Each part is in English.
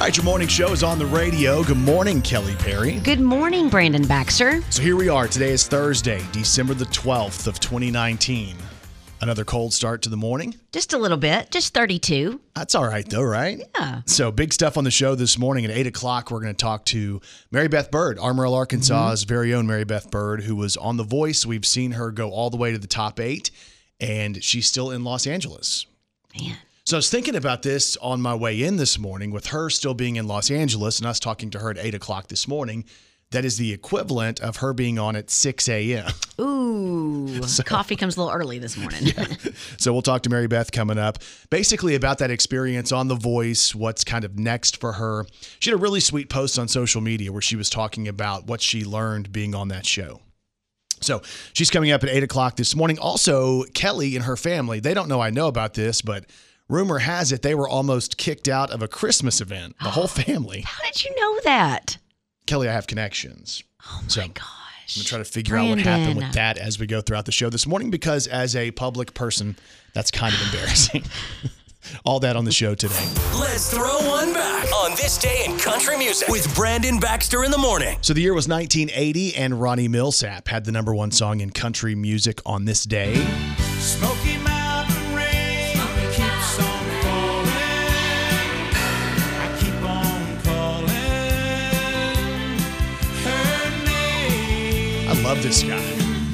right, your morning show is on the radio. Good morning, Kelly Perry. Good morning, Brandon Baxter. So here we are. Today is Thursday, December the 12th of 2019. Another cold start to the morning. Just a little bit, just 32. That's all right, though, right? Yeah. So big stuff on the show this morning at 8 o'clock. We're going to talk to Mary Beth Bird, Amarillo, Arkansas's very own Mary Beth Bird, who was on The Voice. We've seen her go all the way to the top 8, and she's still in Los Angeles. Man. So I was thinking about this on my way in this morning with her still being in Los Angeles and us talking to her at 8 o'clock this morning. That is the equivalent of her being on at 6 a.m. Ooh, coffee comes a little early this morning. Yeah. So we'll talk to Mary Beth coming up, basically about that experience on The Voice, what's kind of next for her. She had a really sweet post on social media where she was talking about what she learned being on that show. So she's coming up at 8 o'clock this morning. Also, Kelly and her family, they don't know I know about this, but rumor has it they were almost kicked out of a Christmas event, the whole family. How did you know that? Kelly, I have connections. Oh, my gosh. I'm going to try to figure out what happened with that as we go throughout the show this morning, because as a public person, that's kind of embarrassing. All that on the show today. Let's throw one back on This Day in Country Music with Brandon Baxter in the morning. So the year was 1980, and Ronnie Milsap had the number one song in country music on this day. Smoky Mountain rain keeps on falling. I keep on calling her name. I love this guy.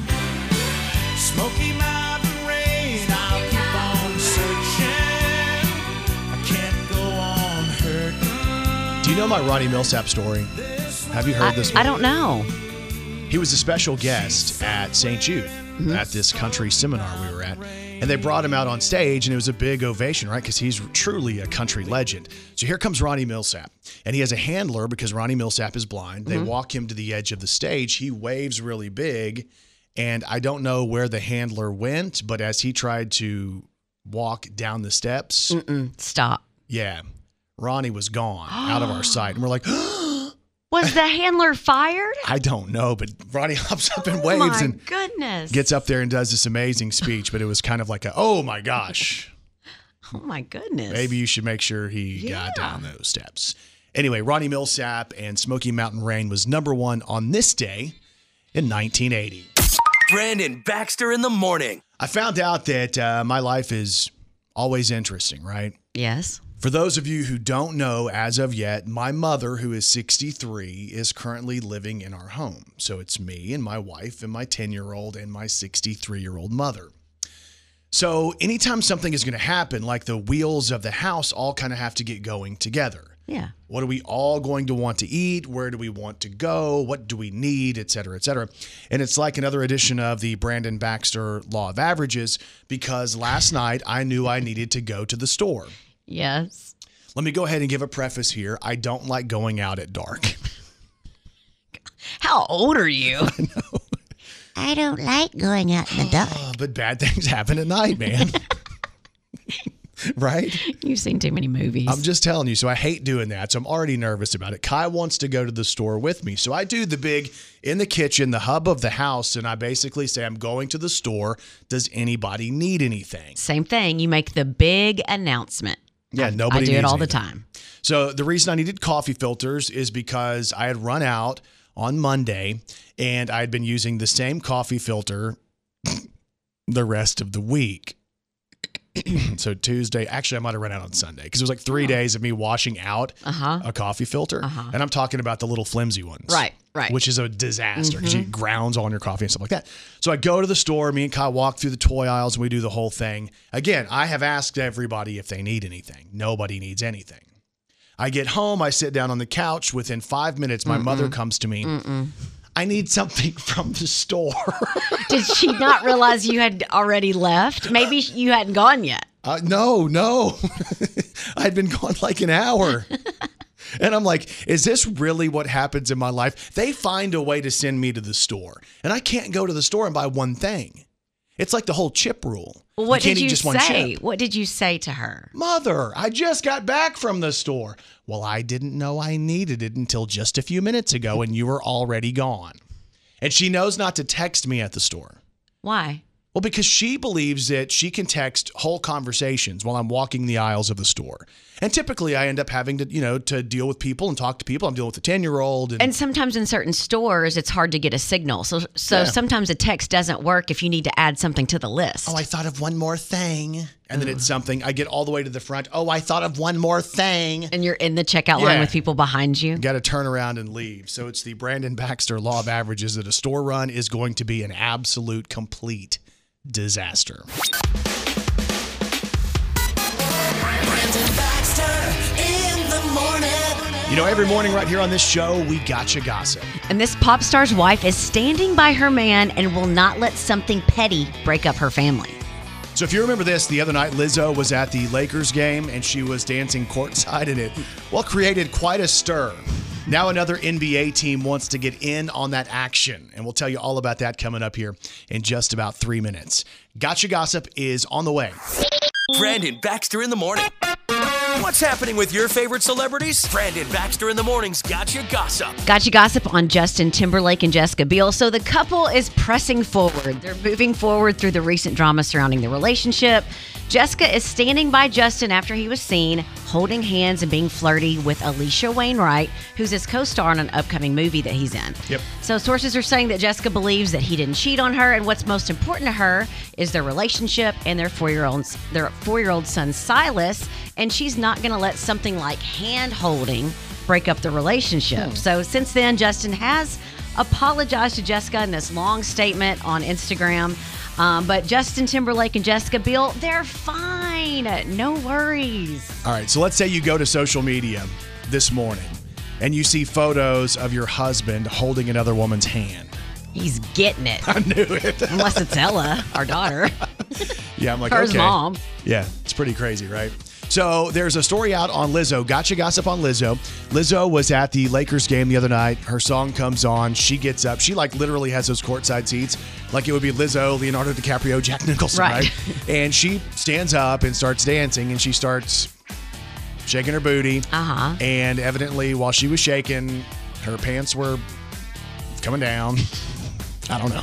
Smoky Mountain rain, I'll keep on searching. I can't go on hurting. Do you know my Ronnie Milsap story? Have you heard this one? I don't know. He was a special guest at St. Jude at this country seminar we were at. And they brought him out on stage, and it was a big ovation, right? Because he's truly a country legend. So here comes Ronnie Milsap. And he has a handler because Ronnie Milsap is blind. They walk him to the edge of the stage. He waves really big. And I don't know where the handler went, but as he tried to walk down the steps, Stop. yeah, Ronnie was gone out of our sight. And we're like, Was the handler fired? I don't know, but Ronnie hops up and Oh, waves my and goodness. gets up there and does this amazing speech. But it was kind of like oh my gosh, Oh, my goodness. maybe you should make sure he got down those steps. Anyway, Ronnie Milsap and Smoky Mountain Rain was number one on this day in 1980. Brandon Baxter in the morning. I found out that my life is always interesting, right? Yes. For those of you who don't know as of yet, my mother, who is 63, is currently living in our home. So it's me and my wife and my 10-year-old and my 63-year-old mother. So anytime something is going to happen, like the wheels of the house all kind of have to get going together. Yeah. What are we all going to want to eat? Where do we want to go? What do we need? Et cetera, et cetera. And it's like another edition of the Brandon Baxter Law of Averages, because last night I knew I needed to go to the store. Yes. Let me go ahead and give a preface here. I don't like going out at dark. How old are you? I don't like going out in the dark. But bad things happen at night, man. Right? You've seen too many movies. I'm just telling you. So I hate doing that. So I'm already nervous about it. Kai wants to go to the store with me. So I do the big in the kitchen, the hub of the house. And I basically say, I'm going to the store. Does anybody need anything? Same thing. You make the big announcement. Yeah, nobody I do needs it all the anything. time. So the reason I needed coffee filters is because I had run out on Monday and I'd been using the same coffee filter the rest of the week. So Tuesday, actually I might have run out on Sunday because it was like 3 days of me washing out a coffee filter. And I'm talking about the little flimsy ones. Right. Which is a disaster because it grounds on your coffee and stuff like that. So I go to the store, me and Kyle walk through the toy aisles and we do the whole thing. Again, I have asked everybody if they need anything. Nobody needs anything. I get home, I sit down on the couch. Within 5 minutes, my mother comes to me. I need something from the store. Did she not realize you had already left? Maybe you hadn't gone yet. No. I'd been gone like an hour. And I'm like, is this really what happens in my life? They find a way to send me to the store. And I can't go to the store and buy one thing. It's like the whole chip rule. Well, what did eat you just one say? chip. What did you say to her? Mother, I just got back from the store. Well, I didn't know I needed it until just a few minutes ago, and you were already gone. And she knows not to text me at the store. Why? Well, because she believes that she can text whole conversations while I'm walking the aisles of the store. And typically I end up having to, to deal with people and talk to people. I'm dealing with a 10-year-old. And sometimes in certain stores, it's hard to get a signal. So sometimes a text doesn't work if you need to add something to the list. Oh, I thought of one more thing. And then it's something. I get all the way to the front. Oh, I thought of one more thing. And you're in the checkout line with people behind you. Got to turn around and leave. So it's the Brandon Baxter law of averages that a store run is going to be an absolute complete disaster. Brandon Baxter in the morning. Every morning right here on this show, we gotcha gossip. And this pop star's wife is standing by her man and will not let something petty break up her family. So if you remember this, the other night Lizzo was at the Lakers game and she was dancing courtside and it, created quite a stir. Now another NBA team wants to get in on that action, and we'll tell you all about that coming up here in just about 3 minutes. Gotcha Gossip is on the way. Brandon Baxter in the morning. What's happening with your favorite celebrities? Brandon Baxter in the morning's Gotcha Gossip. Gotcha Gossip on Justin Timberlake and Jessica Biel. So the couple is pressing forward. They're moving forward through the recent drama surrounding the relationship. Jessica is standing by Justin after he was seen holding hands and being flirty with Alicia Wainwright, who's his co-star in an upcoming movie that he's in. Yep. So sources are saying that Jessica believes that he didn't cheat on her, and what's most important to her is their relationship and their four-year-old son Silas, and she's not going to let something like hand-holding break up the relationship. So since then, Justin has apologized to Jessica in this long statement on Instagram. But Justin Timberlake and Jessica Biel, they're fine. No worries. All right, so let's say you go to social media this morning and you see photos of your husband holding another woman's hand. He's getting it. I knew it. Unless it's Ella, our daughter. Yeah, I'm like, Her okay. mom. Yeah, it's pretty crazy, right? So there's a story out on Lizzo. Gotcha Gossip on Lizzo. Lizzo was at the Lakers game the other night. Her song comes on. She gets up. She literally has those courtside seats. Like it would be Lizzo, Leonardo DiCaprio, Jack Nicholson, right? And she stands up and starts dancing, and she starts shaking her booty. Uh-huh. And evidently, while she was shaking, her pants were coming down. I don't know.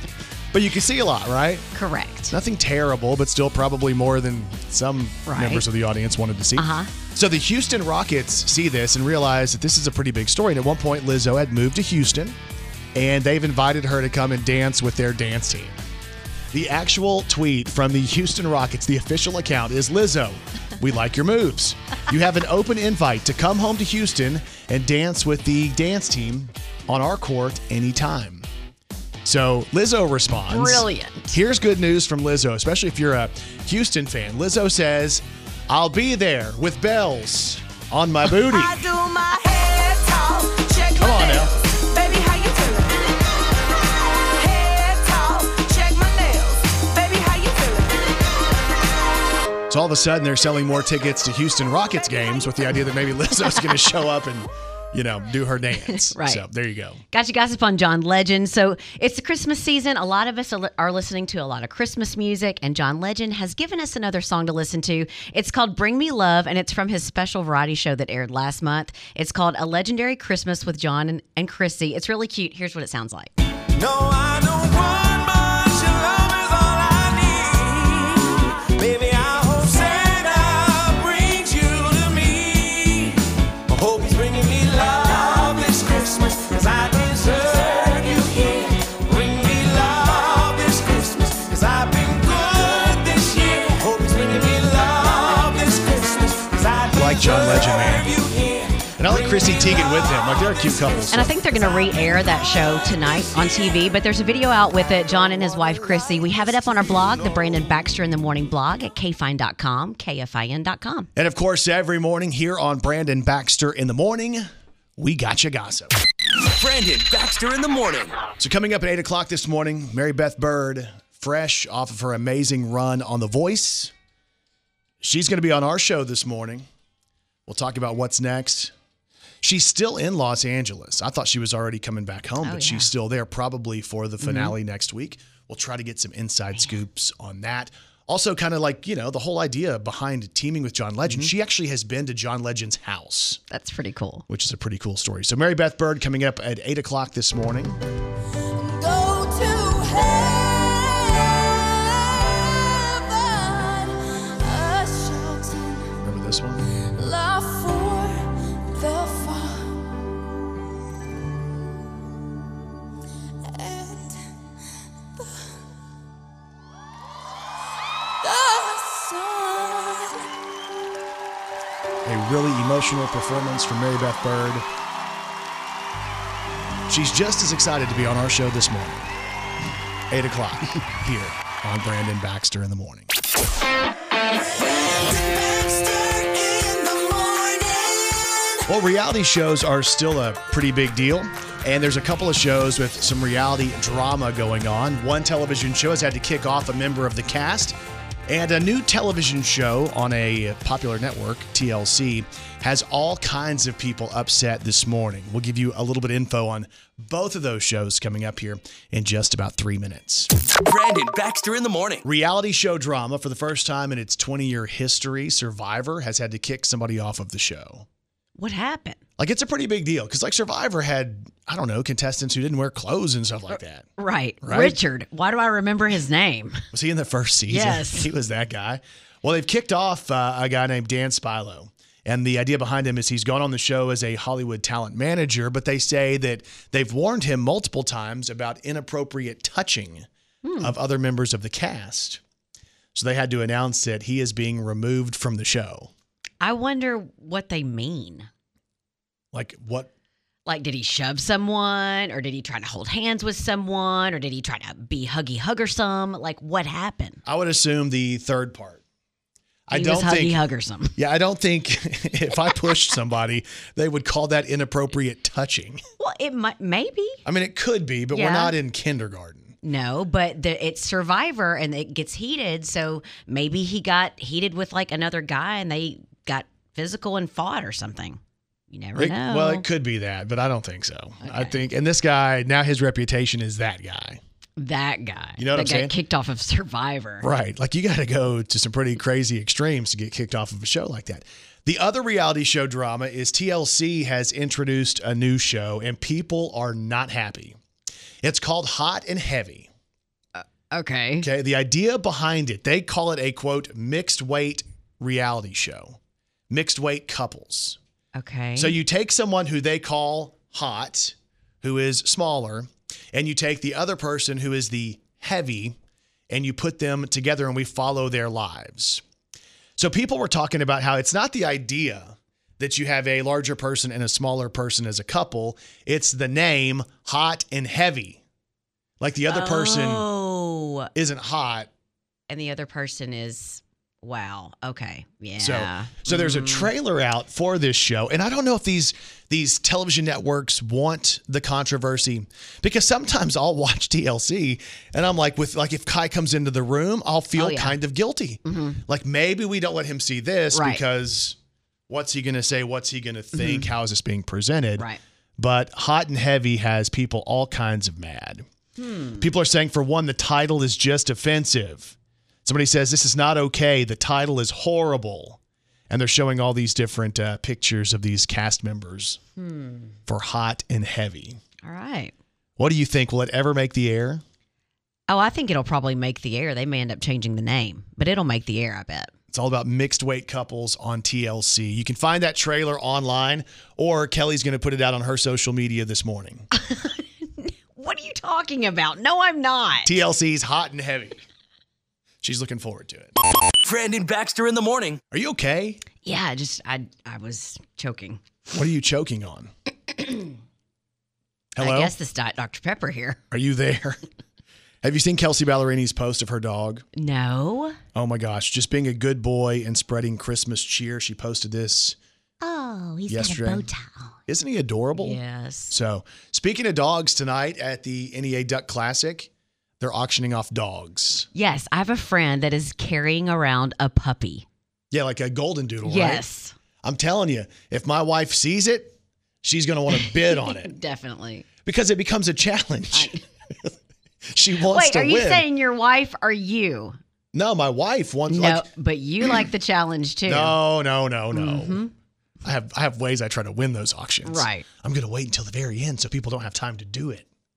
But you can see a lot, right? Correct. Nothing terrible, but still probably more than some members of the audience wanted to see. Uh-huh. So the Houston Rockets see this and realize that this is a pretty big story. And at one point, Lizzo had moved to Houston, and they've invited her to come and dance with their dance team. The actual tweet from the Houston Rockets, the official account, is, Lizzo, we like your moves. You have an open invite to come home to Houston and dance with the dance team on our court anytime. So Lizzo responds. Brilliant. Here's good news from Lizzo, especially if you're a Houston fan. Lizzo says, I'll be there with bells on my booty. I do my head talk, check Come my on now. nails. Baby, how you feeling? Head talk, check my nails. Baby, how you feeling? So all of a sudden, they're selling more tickets to Houston Rockets games with the idea that maybe Lizzo's going to show up and, do her dance. Right. So there you go. Gotcha Gossip on John Legend. So it's the Christmas season. A lot of us are listening to a lot of Christmas music, and John Legend has given us another song to listen to. It's called Bring Me Love, and it's from his special variety show that aired last month. It's called A Legendary Christmas with John and Chrissy. It's really cute. Here's what it sounds like. No, I don't want much. Your love is all I need. Baby, I hope Santa brings you to me. I hope he's bringing me love this Christmas, 'cause I deserve you here. Bring me love this Christmas, 'cause I've been good this year. Hope he's bringing me love this Christmas, 'cause I like John Legend, man. deserve you here. And I like Chrissy Teigen with him. Like, they're a cute couple. And I think they're going to re-air that show tonight on TV, but there's a video out with it, John and his wife, Chrissy. We have it up on our blog, the Brandon Baxter in the Morning blog at kfine.com, kfin.com. And of course, every morning here on Brandon Baxter in the Morning, we gotcha gossip. Brandon Baxter in the morning. So coming up at 8 o'clock this morning, Mary Beth Bird, fresh off of her amazing run on The Voice. She's going to be on our show this morning. We'll talk about what's next. She's still in Los Angeles. I thought she was already coming back home, but she's still there probably for the finale next week. We'll try to get some inside scoops on that. Also, kind of like, the whole idea behind teaming with John Legend. She actually has been to John Legend's house. That's pretty cool. Which is a pretty cool story. So Mary Beth Bird coming up at 8 o'clock this morning. Go to hell. really emotional performance from Mary Beth Bird. She's just as excited to be on our show this morning. 8 o'clock here on Brandon Baxter in the Morning. Well, reality shows are still a pretty big deal. And there's a couple of shows with some reality drama going on. One television show has had to kick off a member of the cast. And a new television show on a popular network, TLC, has all kinds of people upset this morning. We'll give you a little bit of info on both of those shows coming up here in just about 3 minutes. Brandon Baxter in the Morning. Reality show drama for the first time in its 20-year history. Survivor has had to kick somebody off of the show. What happened? Like, it's a pretty big deal because, like, Survivor had, I don't know, contestants who didn't wear clothes and stuff like that. Right. Right? Richard. Why do I remember his name? Was he in the first season? Yes. He was that guy. Well, they've kicked off a guy named Dan Spilo. And the idea behind him is he's gone on the show as a Hollywood talent manager, but they say that they've warned him multiple times about inappropriate touching of other members of the cast. So they had to announce that he is being removed from the show. I wonder what they mean. Like what? Like, did he shove someone, or did he try to hold hands with someone, or did he try to be hugger-some? Like, what happened? I would assume the third part. He was hugger-some. Yeah, I don't think if I pushed somebody, they would call that inappropriate touching. Well, it might, maybe. I mean, it could be, but we're Yeah. not in kindergarten. No, but it's Survivor, and it gets heated, so maybe he got heated with, like, another guy, and they got physical and fought or something. You never know. Well, it could be that, but I don't think so. Okay. I think, and this guy, now his reputation is that guy. That guy. You know what I'm saying? That got kicked off of Survivor. Right. Like, you got to go to some pretty crazy extremes to get kicked off of a show like that. The other reality show drama is TLC has introduced a new show, and people are not happy. It's called Hot and Heavy. Okay. Okay. The idea behind it, they call it a, quote, mixed weight reality show. Mixed weight couples. Okay. So you take someone who they call hot, who is smaller, and you take the other person who is the heavy, and you put them together and we follow their lives. So people were talking about how it's not the idea that you have a larger person and a smaller person as a couple. It's the name Hot and Heavy. Like the other person isn't hot. And the other person is... Wow. Okay. Yeah. So there's a trailer out for this show, and I don't know if these television networks want the controversy, because sometimes I'll watch TLC and I'm like, if Kai comes into the room, I'll feel kind of guilty. Mm-hmm. Like, maybe we don't let him see this because what's he going to say? What's he going to think? Mm-hmm. How is this being presented? Right. But Hot and Heavy has people all kinds of mad. People are saying, for one, the title is just offensive. Somebody says, this is not okay. The title is horrible. And they're showing all these different pictures of these cast members for Hot and Heavy. All right. What do you think? Will it ever make the air? Oh, I think it'll probably make the air. They may end up changing the name, but it'll make the air, I bet. It's all about mixed weight couples on TLC. You can find that trailer online, or Kelly's going to put it out on her social media this morning. What are you talking about? No, I'm not. TLC's Hot and Heavy. She's looking forward to it. Brandon Baxter in the Morning. Are you okay? Yeah, I was choking. What are you choking on? Hello? I guess this Dr. Pepper here. Are you there? Have you seen Kelsey Ballerini's post of her dog? No. Oh my gosh, just being a good boy and spreading Christmas cheer. She posted this He's yesterday. got a bow tie. Isn't he adorable? Yes. So, speaking of dogs, tonight at the NEA Duck Classic, they're auctioning off dogs. Yes, I have a friend that is carrying around a puppy. Yeah, like a golden doodle, yes. right? I'm telling you, if my wife sees it, she's going to want to bid on it. Definitely. Because it becomes a challenge. She wants to win. Wait, are you saying your wife or you? No, my wife wants. No, but you like the challenge too. No. Mm-hmm. I have ways I try to win those auctions. Right. I'm going to wait until the very end so people don't have time to do it. Oh.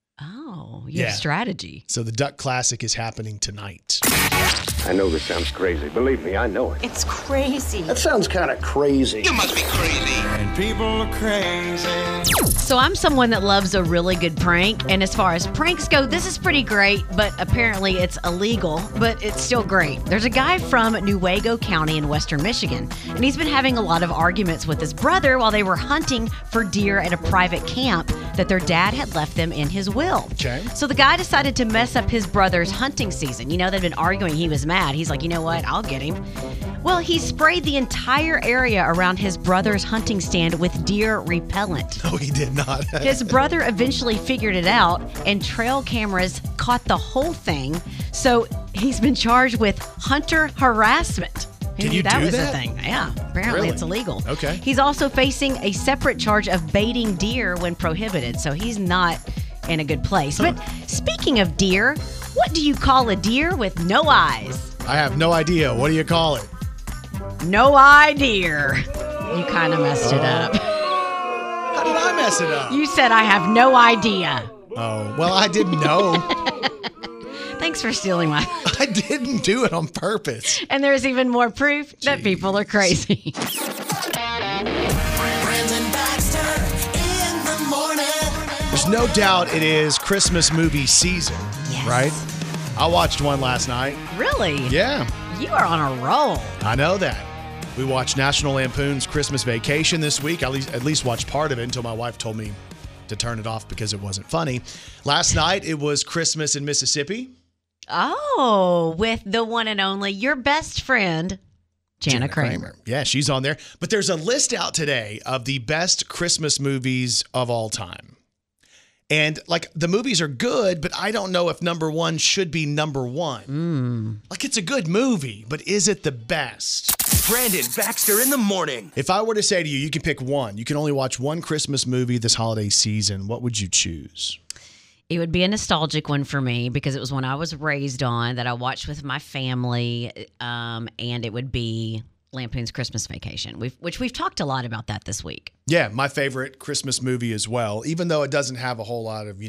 Oh, you have strategy. So the Duck Classic is happening tonight. I know this sounds crazy. Believe me, I know it. It's crazy. That sounds kind of crazy. And people are crazy. So I'm someone that loves a really good prank. And as far as pranks go, this is pretty great, but apparently it's illegal, but it's still great. There's a guy from Newaygo County in western Michigan, and he's been having a lot of arguments with his brother while they were hunting for deer at a private camp that their dad had left them in his will. Okay. So the guy decided to mess up his brother's hunting season. You know, they've been arguing. He was mad. He's like, you know what? I'll get him. Well, he sprayed the entire area around his brother's hunting stand with deer repellent. No, he did not. His brother eventually figured it out, and trail cameras caught the whole thing. So he's been charged with hunter harassment. Who Can knew you that do was that? a thing? Yeah, apparently Really? it's illegal. Okay. He's also facing a separate charge of baiting deer when prohibited, so he's not in a good place. But speaking of deer, what do you call a deer with no eyes? I have no idea. What do you call it? No eye deer. You kind of messed it up. How did I mess it up? You said I have no idea. Oh, well, I didn't know. Thanks for stealing my... I didn't do it on purpose. And there's even more proof that people are crazy. Brandon Baxter in the morning. There's no doubt it is Christmas movie season, Yes. right? I watched one last night. Really? Yeah, You are on a roll. I know that. We watched National Lampoon's Christmas Vacation this week. I at least watched part of it until my wife told me to turn it off because it wasn't funny. Last night, it was Christmas in Mississippi. Oh, with the one and only, your best friend, Jana Kramer. Yeah, she's on there. But there's a list out today of the best Christmas movies of all time. And like the movies are good, but I don't know if number one should be number one. Like it's a good movie, but is it the best? Brandon Baxter in the morning. If I were to say to you, you can pick one, you can only watch one Christmas movie this holiday season, what would you choose? It would be a nostalgic one for me because it was one I was raised on that I watched with my family, and it would be Lampoon's Christmas Vacation, which we've talked a lot about that this week. Yeah, my favorite Christmas movie as well, even though it doesn't have a whole lot of,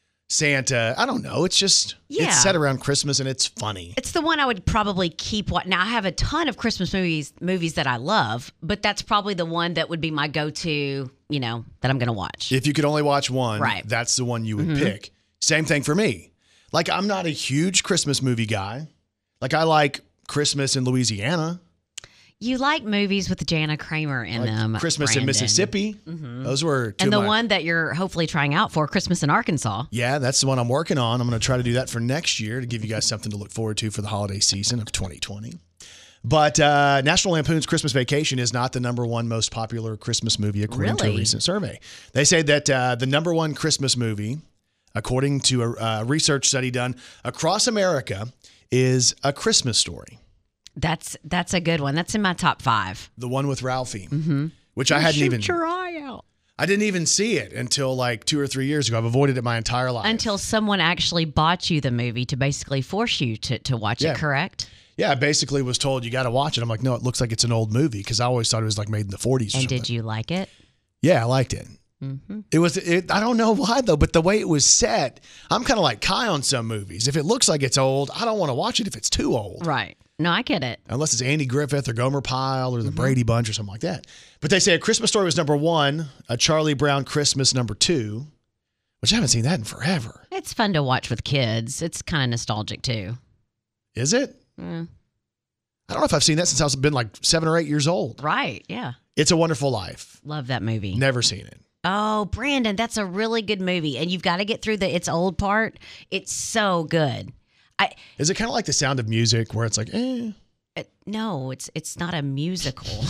Santa. I don't know. It's just, Yeah. it's set around Christmas and it's funny. It's the one I would probably keep watching. Now, I have a ton of Christmas movies that I love, but that's probably the one that would be my go-to, that I'm going to watch. If you could only watch one, Right. that's the one you would pick. Same thing for me. Like, I'm not a huge Christmas movie guy. Like, I like Christmas in Louisiana. You like movies with Jana Kramer in Like them. Christmas in Brandon. Mississippi. Those were two And of the my- one that you're hopefully trying out for, Christmas in Arkansas. Yeah, that's the one I'm working on. I'm going to try to do that for next year to give you guys something to look forward to for the holiday season of 2020. But National Lampoon's Christmas Vacation is not the number one most popular Christmas movie according to a Really? recent survey. They say that the number one Christmas movie, according to a research study done across America, is A Christmas Story. That's a good one. That's in my top 5. The one with Ralphie, which I hadn't even. Shoot your eye out. I didn't even see it until like 2 or 3 years ago. I've avoided it my entire life. Until someone actually bought you the movie to basically force you to watch Yeah. it, correct? Yeah, I basically was told you got to watch it. I'm like, no, it looks like it's an old movie because I always thought it was like made in the 40s. Or And something. did you like it? Yeah, I liked it. It was. I don't know why though, but the way it was set, I'm kind of like Kai on some movies. If it looks like it's old, I don't want to watch it if it's too old. Right. No, I get it. Unless it's Andy Griffith or Gomer Pyle or the Brady Bunch or something like that. But they say A Christmas Story was number 1, A Charlie Brown Christmas number 2, which I haven't seen that in forever. It's fun to watch with kids. It's kind of nostalgic too. Is it? Mm. I don't know if I've seen that since I've been like 7 or 8 years old. Right. Yeah. It's a Wonderful Life. Love that movie. Never seen it. Oh, Brandon, that's a really good movie. And you've got to get through the it's old part. It's so good. Is it kind of like The Sound of Music where it's like, No, it's not a musical.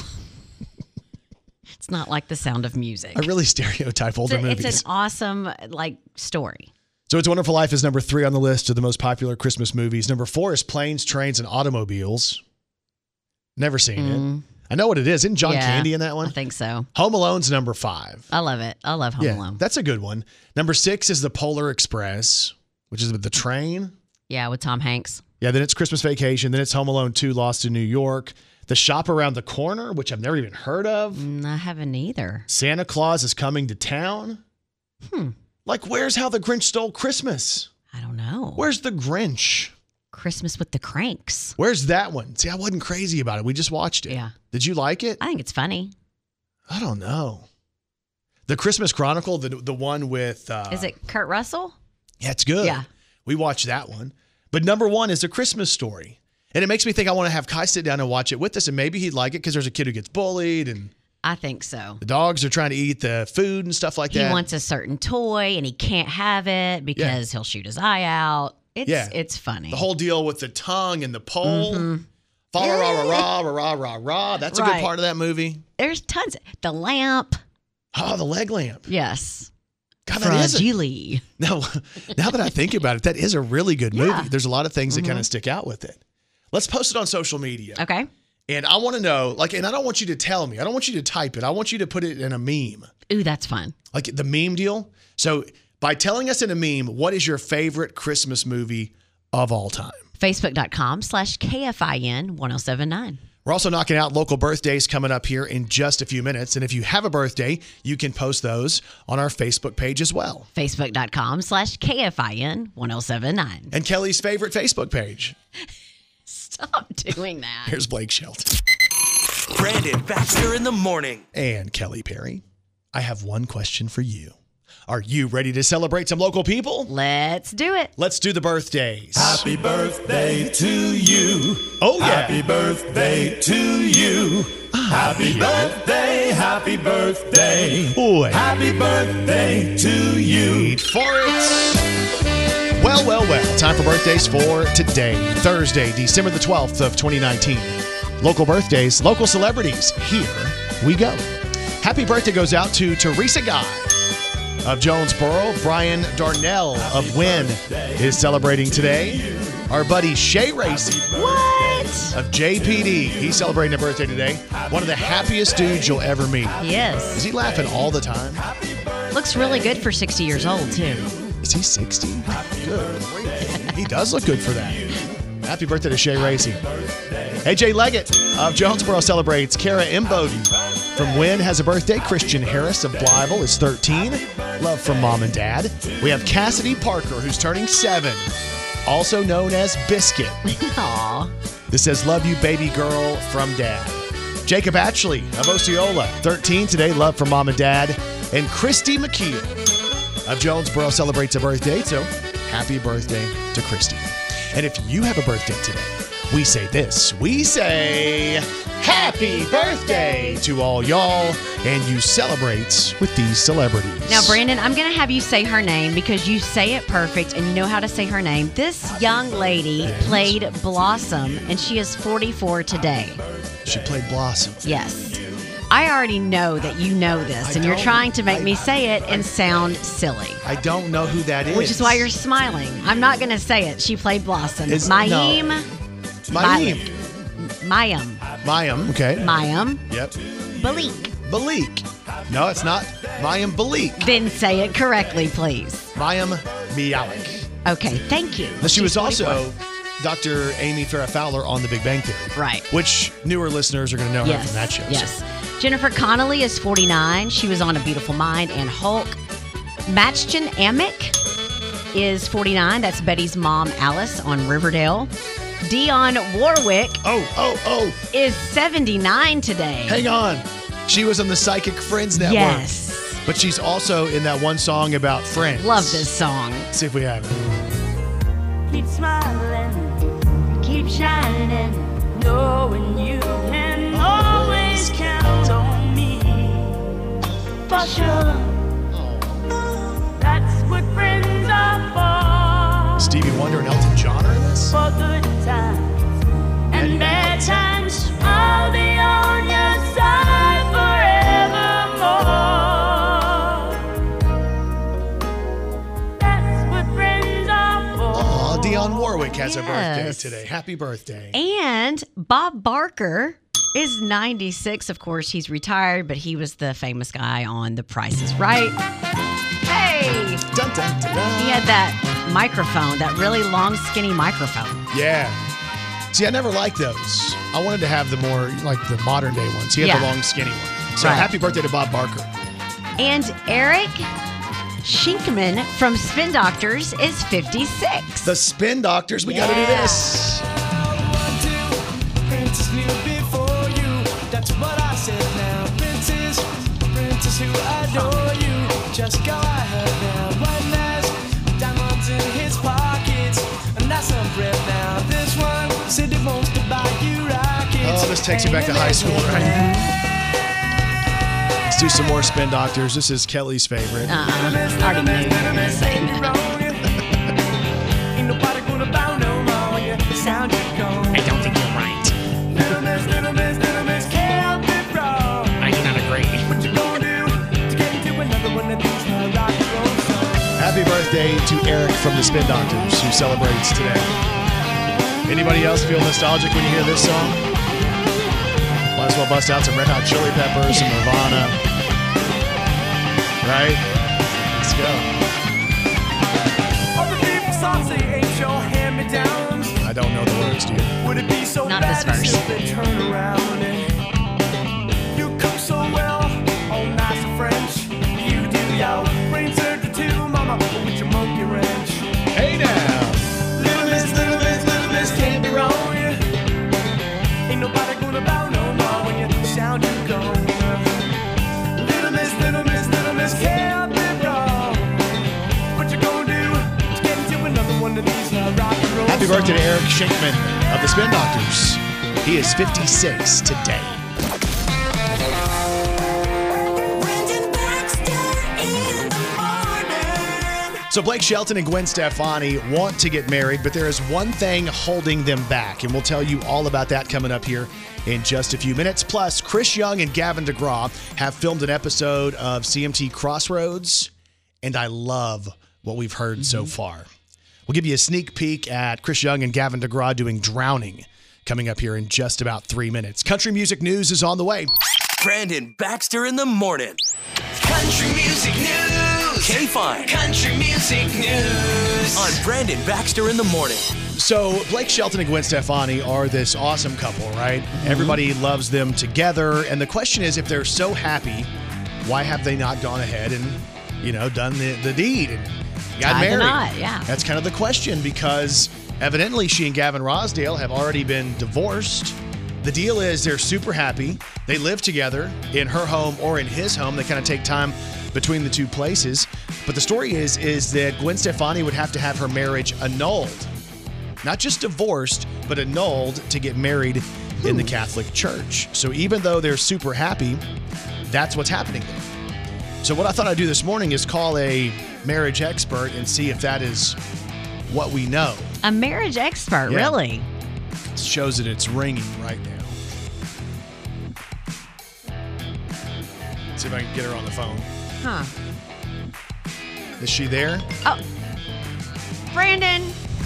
It's not like The Sound of Music. I really stereotype older movies. It's an awesome story. So It's a Wonderful Life is number 3 on the list of the most popular Christmas movies. Number 4 is Planes, Trains, and Automobiles. Never seen it. I know what it is. Isn't John Candy in that I one? think so. Home Alone's number 5. I love it. I love Home Alone. That's a good one. Number 6 is The Polar Express, which is with the train. Yeah, with Tom Hanks. Yeah, then it's Christmas Vacation. Then it's Home Alone 2, Lost in New York. The Shop Around the Corner, which I've never even heard of. I haven't either. Santa Claus is Coming to Town. Like, where's How the Grinch Stole Christmas? I don't know. Where's the Grinch? Christmas with the Cranks. Where's that one? See, I wasn't crazy about it. We just watched it. Yeah. Did you like it? I think it's funny. I don't know. The Christmas Chronicle, the one with... Is it Kurt Russell? Yeah, it's good. Yeah. We watched that one. But number one is A Christmas Story. And it makes me think I want to have Kai sit down and watch it with us, and maybe he'd like it because there's a kid who gets bullied and I think so. the dogs are trying to eat the food and stuff like He that. wants a certain toy and he can't have it because he'll shoot his eye out. It's funny. The whole deal with the tongue and the pole. Fa ra ra ra ra ra ra ra. That's a good Right. part of that movie. There's tons. The lamp. Oh, the leg lamp. Yes. God, that is Fragile. now that I think about it, that is a really good movie. Yeah. There's a lot of things that kind of stick out with it. Let's post it on social media. Okay. And I want to know, and I don't want you to tell me. I don't want you to type it. I want you to put it in a meme. Ooh, that's fun. Like the meme deal. So by telling us in a meme, what is your favorite Christmas movie of all time? Facebook.com/KFIN1079. We're also knocking out local birthdays coming up here in just a few minutes. And if you have a birthday, you can post those on our Facebook page as well. Facebook.com/KFIN1079. And Kelly's favorite Facebook page. Stop doing that. Here's Blake Shelton. Brandon Baxter in the morning. And Kelly Perry. I have one question for you. Are you ready to celebrate some local people? Let's do it. Let's do the birthdays. Happy birthday to you. Oh, yeah. Happy birthday to you. Happy birthday, happy birthday. Boy. Happy birthday to you. Wait for it. Well. Time for birthdays for today, Thursday, December the 12th of 2019. Local birthdays, local celebrities. Here we go. Happy birthday goes out to Teresa Guy of Jonesboro. Brian Darnell of Wynn is celebrating today. Our buddy Shay Racy of JPD. He's celebrating a birthday today. One of the happiest dudes you'll ever meet. Yes. Is he laughing all the time? Looks really good for 60 years old, too. Is he 60? Good. He does look good for that. Happy birthday to Shay Racy. AJ Leggett of Jonesboro celebrates. Kara Imboden from Wynn has a birthday. Christian Harris of Blyville is 13. Love from Mom and Dad. We have Cassidy Parker, who's turning 7, also known as Biscuit. Aw. This says, love you, baby girl, from Dad. Jacob Atchley of Osceola, 13 today. Love from Mom and Dad. And Christy McKeel of Jonesboro celebrates a birthday, so happy birthday to Christy. And if you have a birthday today, we say this. We say happy birthday to all y'all, and you celebrate with these celebrities. Now, Brandon, I'm going to have you say her name because you say it perfect and you know how to say her name. This young lady played Blossom, and she is 44 today. She played Blossom. Yes. I already know that you know this, and you're trying to make me say it and sound silly. I don't know who that is. Which is why you're smiling. I'm not going to say it. She played Blossom. Mayim. Mayim, okay. Mayim. Yep. Balik. No, it's not. Mayim Balik. Then say it correctly, please. Mayim Bialik. Okay, thank you. Now, she was also Dr. Amy Farrah Fowler on The Big Bang Theory. Right. Which newer listeners are going to know her from that show. Yes. So. Jennifer Connelly is 49. She was on A Beautiful Mind and Hulk. Matchton Amick is 49. That's Betty's mom, Alice, on Riverdale. Dionne Warwick is 79 today. Hang on. She was on the Psychic Friends Network. Yes. But she's also in that one song about friends. Love this song. Let's see if we have it. Keep smiling, keep shining, knowing you can always count on me. For sure, that's what friends are for. Stevie Wonder and Elton John are in this? For good times and bad times, I'll be on your side forevermore. That's what friends are for. Aw, Dionne Warwick has a birthday Yes. today. Happy birthday. And Bob Barker is 96. Of course, he's retired, but he was the famous guy on The Price is Right. Hey! Dun, dun, dun, dun. He had that microphone, that really long, skinny microphone. Yeah. See, I never liked those. I wanted to have the more, like the modern day ones. He had the long, skinny one. So Right. happy birthday to Bob Barker. And Eric Shinkman from Spin Doctors is 56. The Spin Doctors, we got to do this. Princess knew before you. That's what I said now. Princess who adore you. Just go ahead now. One has diamonds in his pockets, and that's some bread now. This one said he wants to buy you rockets. Oh, this takes you back to high school, right? Let's do some more Spin Doctors. This is Kelly's favorite. Already knew you were going to say that. Ain't nobody gonna bow no more when you sound your gone. I don't think you're right. Little miss, can't be wrong. I do not agree. What you gonna do to get into another one of these rock and roll songs? Happy birthday to Eric from the Spin Doctors, who celebrates today. Anybody else feel nostalgic when you hear this song? Might as well bust out some Red Hot Chili Peppers, some Nirvana. Right? Let's go. All the people saucy ain't your hand-me-downs. I don't know the words, dude. Would it be so Not bad this verse. if they turn around and you cook so well, all nice and French. You do your brain surgery too, mama, with your monkey wrench. Hey now! Little miss, can't be wrong. Ain't nobody gonna bow no more when you sound you gone. Little miss, can't be wrong. What you gonna do to get into another one of these rock and roll Happy birthday to songs? Eric Shinkman of the Spin Doctors. He is 56 today. So Blake Shelton and Gwen Stefani want to get married, but there is one thing holding them back, and we'll tell you all about that coming up here in just a few minutes. Plus, Chris Young and Gavin DeGraw have filmed an episode of CMT Crossroads, and I love what we've heard so far. We'll give you a sneak peek at Chris Young and Gavin DeGraw doing Drowning coming up here in just about 3 minutes. Country music news is on the way. Brandon Baxter in the morning. Country music news. K-Fine Country music news. on Brandon Baxter in the morning. So Blake Shelton and Gwen Stefani are this awesome couple, right? Everybody loves them together. And the question is, if they're so happy, why have they not gone ahead and, done the deed and got Tied the married? knot, yeah. That's kind of the question, because evidently she and Gavin Rossdale have already been divorced. The deal is they're super happy. They live together in her home or in his home. They kind of take time between the two places. But the story is that Gwen Stefani would have to have her marriage annulled. Not just divorced, but annulled to get married in the Catholic Church. So even though they're super happy, that's what's happening there. So what I thought I'd do this morning is call a marriage expert and see if that is what we know. A marriage expert, Yeah. really? It shows that it's ringing right now. See if I can get her on the phone. Huh. Is she there? Oh. Brandon.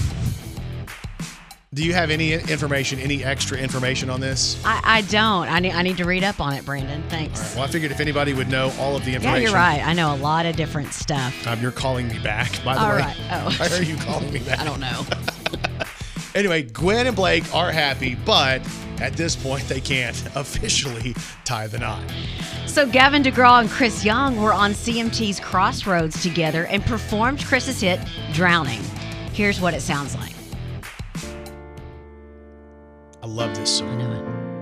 Do you have any information, any extra information on this? I don't. I need to read up on it, Brandon. Thanks. All right, well, I figured if anybody would know all of the Yeah, information. you're right. I know a lot of different stuff. You're calling me back, by the All way. right. Oh. Why are you calling me back? I don't know. Anyway, Gwen and Blake are happy, but at this point, they can't officially tie the knot. So Gavin DeGraw and Chris Young were on CMT's Crossroads together and performed Chris's hit, Drowning. Here's what it sounds like. I love this song. I know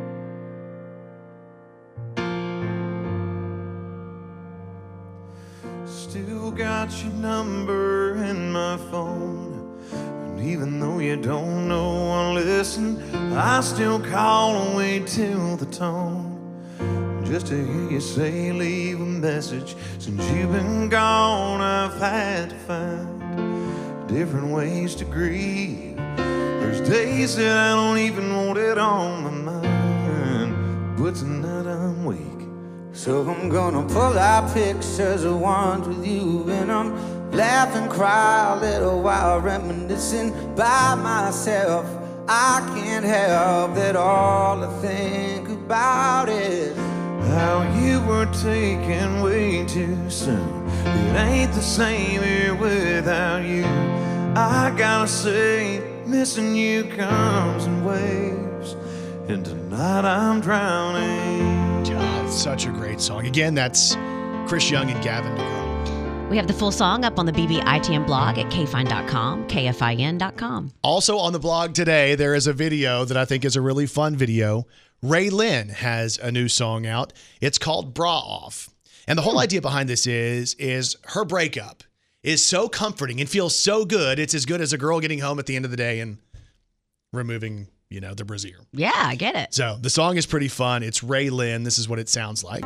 it. Still got your number in my phone. And even though you don't know I listen, I still call and wait till the tone. Just to hear you say leave a message. Since you've been gone, I've had to find different ways to grieve. There's days that I don't even want it on my mind, but tonight I'm weak. So I'm gonna pull out pictures of ones with you, and I'm laugh and cry a little while reminiscing by myself. I can't help that all I think about is how you were taken way too soon. It ain't the same here without you. I gotta say, missing you comes in waves, and tonight I'm drowning. God, such a great song. Again, that's Chris Young and Gavin DeGraw. We have the full song up on the BBITM blog at kfine.com, kfin.com. Also on the blog today, there is a video that I think is a really fun video. Ray Lynn has a new song out. It's called Bra Off. And the whole idea behind this is her breakup is so comforting and feels so good. It's as good as a girl getting home at the end of the day and removing, the brassiere. Yeah, I get it. So the song is pretty fun. It's Ray Lynn. This is what it sounds like.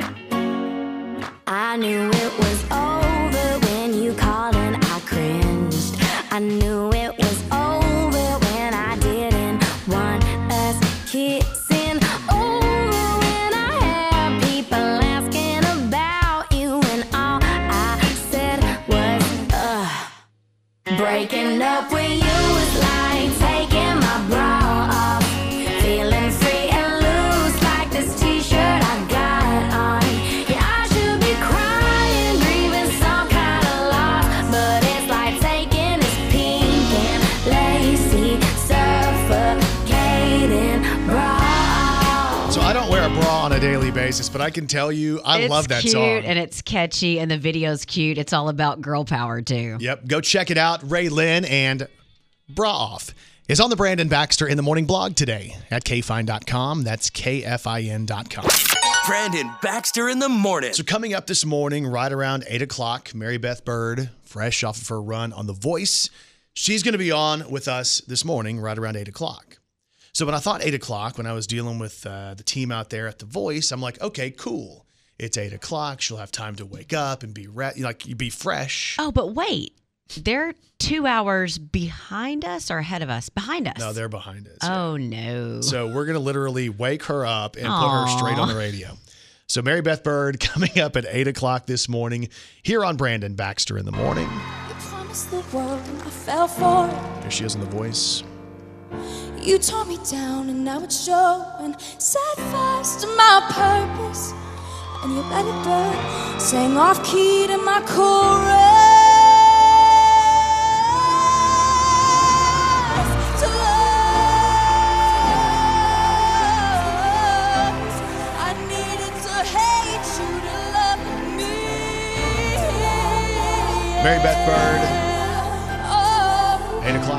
I knew it was over when you called and I cringed. I knew it was over when I didn't want us kissing. Over when I had people asking about you and all I said was, breaking up with you was like taking my bra off. Feeling free and loose like this t-shirt I got on. Yeah, I should be crying, grieving some kind of loss, but it's like taking this pink and lacy, suffocating bra off. So I don't wear a bra on a daily basis, but I can tell you I love that It's song. cute and it's catchy and the video's cute. It's all about girl power too. Yep, go check it out. Ray Lynn and Bra Off is on the Brandon Baxter in the Morning blog today at kfine.com. That's kfin.com. Brandon Baxter in the morning. So coming up this morning, right around 8 o'clock, Mary Beth Bird, fresh off of her run on The Voice. She's going to be on with us this morning, right around 8 o'clock. So when I thought 8 o'clock, when I was dealing with the team out there at The Voice, I'm like, okay, cool. It's 8 o'clock. She'll have time to wake up and be be fresh. Oh, but wait. They're 2 hours behind us or ahead of us? Behind us. No, they're behind us. Oh, no. So we're going to literally wake her up and put her straight on the radio. So Mary Beth Bird coming up at 8 o'clock this morning here on Brandon Baxter in the Morning. You promised the world, I fell for it. There she is on The Voice. You tore me down and now it's showing. Set fast to my purpose and you let it burn. Sang off key to my chorus. To love, I needed to hate you to love me. Mary Beth Bird, Oh. 8 o'clock.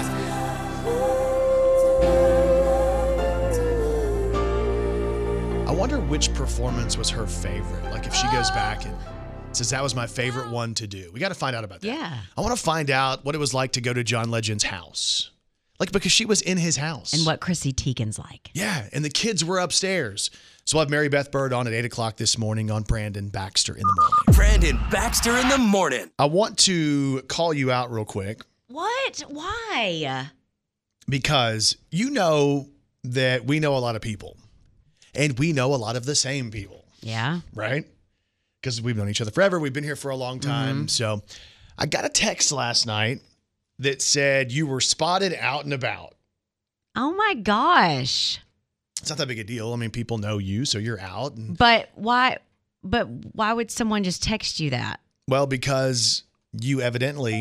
I wonder which performance was her favorite. Like if she goes back and says that was my favorite one to do. We got to find out about that. Yeah. I want to find out what it was like to go to John Legend's house. Like because she was in his house. And what Chrissy Teigen's like. Yeah, and the kids were upstairs. So we'll have Mary Beth Bird on at 8 o'clock this morning on Brandon Baxter in the Morning. Brandon Baxter in the morning. I want to call you out real quick What? Why? because you know that we know a lot of people. And we know a lot of the same people, Yeah. right? Because we've known each other forever. We've been here for a long time. So I got a text last night that said you were spotted out and about. Oh my gosh. It's not that big a deal. I mean, people know you, so you're out. And, But why would someone just text you that? well, because you evidently,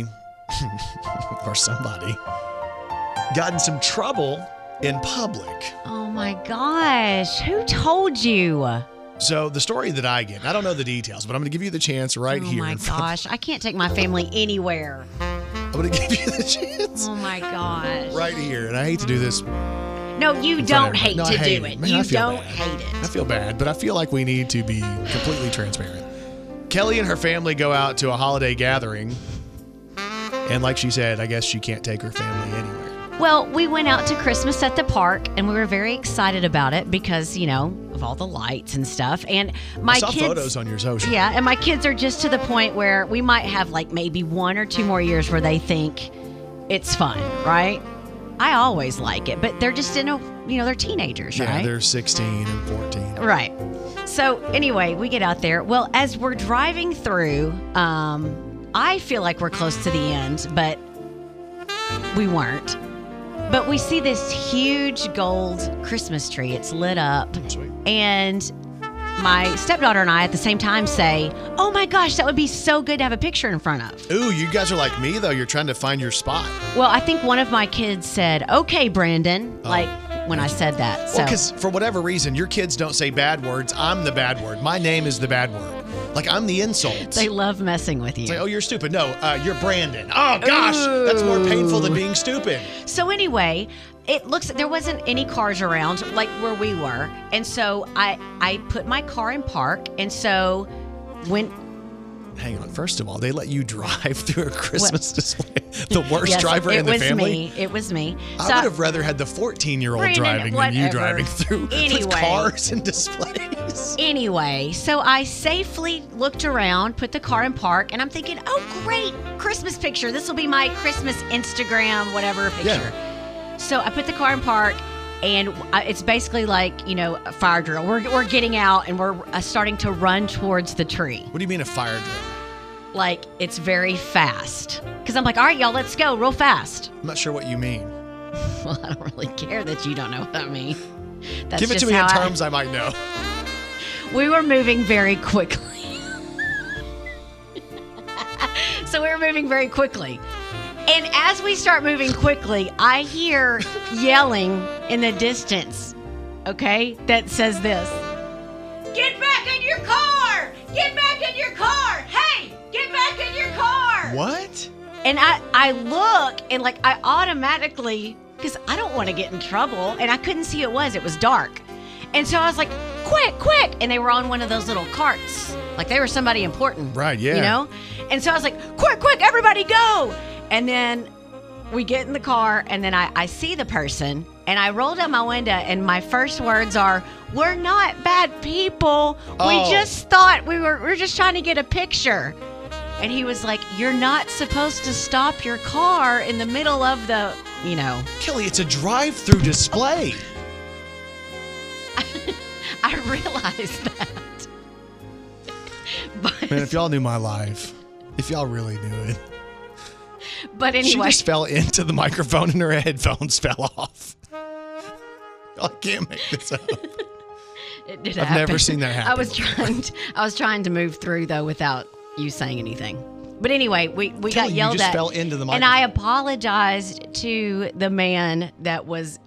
or somebody, got in some trouble in public. Oh my gosh. Who told you? So the story that I get, I don't know the details, but I'm going to give you the chance right Oh here. my in front- gosh. I can't take my family anywhere. I'm going to give you the chance Oh my gosh. right here. And I hate to do this. No, you don't everybody. hate No, I to hate do it. it. Man, I You feel don't bad. hate I it. feel bad, but I feel like we need to be completely transparent. Kelly and her family go out to a holiday gathering. And like she said, I guess she can't take her family anywhere. Well, we went out to Christmas at the park and we were very excited about it because, of all the lights and stuff. And my I saw kids photos on your social. Yeah, and my kids are just to the point where we might have like maybe 1 or 2 more years where they think it's fun, right? I always like it, but they're just in they're teenagers, Yeah, right? they're 16 and 14. Right. So anyway, we get out there. Well, as we're driving through, I feel like we're close to the end, but we weren't. But we see this huge gold Christmas tree. It's lit up. Sweet. And my stepdaughter and I at the same time say, oh my gosh, that would be so good to have a picture in front of. Ooh, you guys are like me, though. You're trying to find your spot. Well, I think one of my kids said, okay, Brandon, like when I said that. So Well, because for whatever reason, your kids don't say bad words. I'm the bad word. My name is the bad word. Like I'm the insult. They love messing with you. It's like, oh, you're stupid. No, you're Brandon. Oh, gosh. That's more painful than being stupid. So anyway, there wasn't any cars around like where we were. And so I put my car in park. And so Hang on. First of all, they let you drive through a Christmas display. The worst driver in the family. It was me. I would have rather had the 14-year-old driving than you driving through with cars and displays. Anyway, so I safely looked around, put the car in park, and I'm thinking, oh, great, Christmas picture. This will be my Christmas Instagram, whatever picture. Yeah. So I put the car in park, and it's basically like, a fire drill. We're getting out, and we're starting to run towards the tree. What do you mean a fire drill? Like, it's very fast. Because I'm like, all right, y'all, let's go real fast. I'm not sure what you mean. Well, I don't really care that you don't know what I mean. That's Give it to me in terms I might know. We were moving very quickly. So we were moving very quickly. And as we start moving quickly, I hear yelling in the distance, okay, that says this. Get back in your car! Get back in your car! Hey, get back in your car! What? And I look and like I automatically, because I don't want to get in trouble, and I couldn't see it was dark. And so I was like, quick. And they were on one of those little carts. Like they were somebody important. Right, yeah. And so I was like, quick, everybody go. And then we get in the car, and then I see the person, and I roll down my window, and my first words are, we're not bad people. Oh. We just thought we're just trying to get a picture. And he was like, you're not supposed to stop your car in the middle of the, Kelly, it's a drive-through display. I realized that. But, Man, if y'all knew my life, if y'all really knew it. But anyway. She just fell into the microphone and her headphones fell off. I can't make this up. It did I've happen. never seen that happen. I was trying to move through though without you saying anything. But anyway, we got yelled you just at. Fell into the microphone. And I apologized to the man that was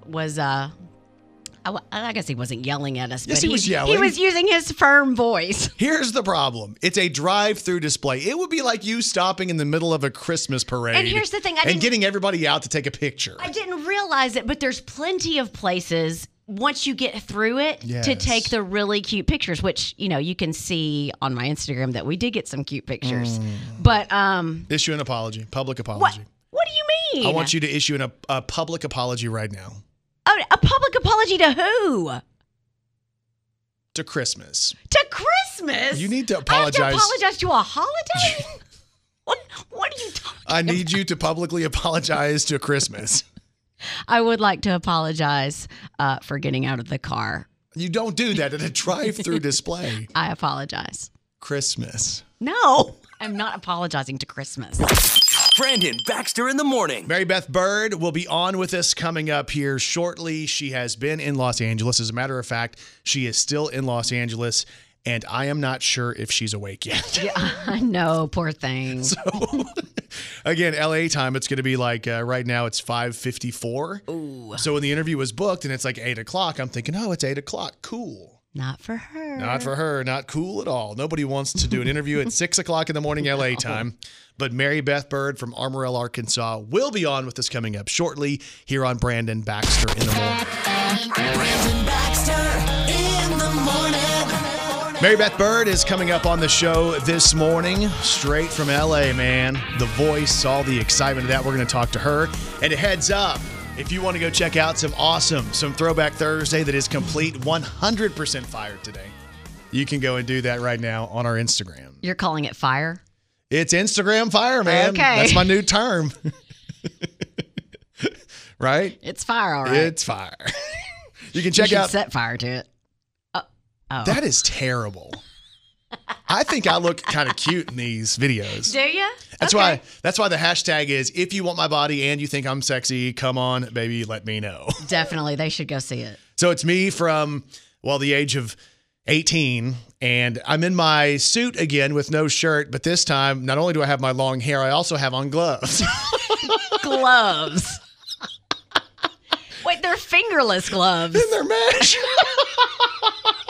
I guess he wasn't yelling at us, Yes, but he was yelling. He was using his firm voice. Here's the problem. It's a drive-through display. It would be like you stopping in the middle of a Christmas parade. And here's the thing. And getting everybody out to take a picture. I didn't realize it, but there's plenty of places once you get through it to take the really cute pictures, which, you can see on my Instagram that we did get some cute pictures. But issue an apology, public apology. What do you mean? I want you to issue a public apology right now. A public apology to who? To Christmas. To Christmas? You need to apologize. I have to apologize to a holiday? What are you talking about? I need you to publicly apologize to Christmas. I would like to apologize for getting out of the car. You don't do that at a drive-through display. I apologize. Christmas. No, I'm not apologizing to Christmas. Brandon Baxter in the morning. Mary Beth Bird will be on with us coming up here shortly. She has been in Los Angeles. As a matter of fact, she is still in Los Angeles, and I am not sure if she's awake yet. Yeah, I know, poor thing. So, again, LA time, it's going to be like right now it's 5:54. Ooh. So when the interview was booked and it's like 8 o'clock, I'm thinking, oh, it's 8 o'clock. Cool. Not for her. Not for her. Not cool at all. Nobody wants to do an interview at 6 o'clock in the morning LA time. But Mary Beth Bird from Amarillo, Arkansas will be on with us coming up shortly here on Brandon Baxter in the Morning. Brandon Baxter in the morning. Mary Beth Bird is coming up on the show this morning, straight from LA, man. The voice, all the excitement of that. We're going to talk to her. And a heads up, if you want to go check out some Throwback Thursday that is complete 100% fire today, you can go and do that right now on our Instagram. You're calling it fire? It's Instagram fire, man. Okay. That's my new term. Right? It's fire, all right. It's fire. You can check out. Set fire to it. Oh. That is terrible. I think I look kind of cute in these videos. Do you? That's why the hashtag is, if you want my body and you think I'm sexy, come on, baby, let me know. Definitely. They should go see it. So it's me from, the age of 18, and I'm in my suit again with no shirt, but this time, not only do I have my long hair, I also have on gloves. Gloves. Wait, they're fingerless gloves. And they're mesh. I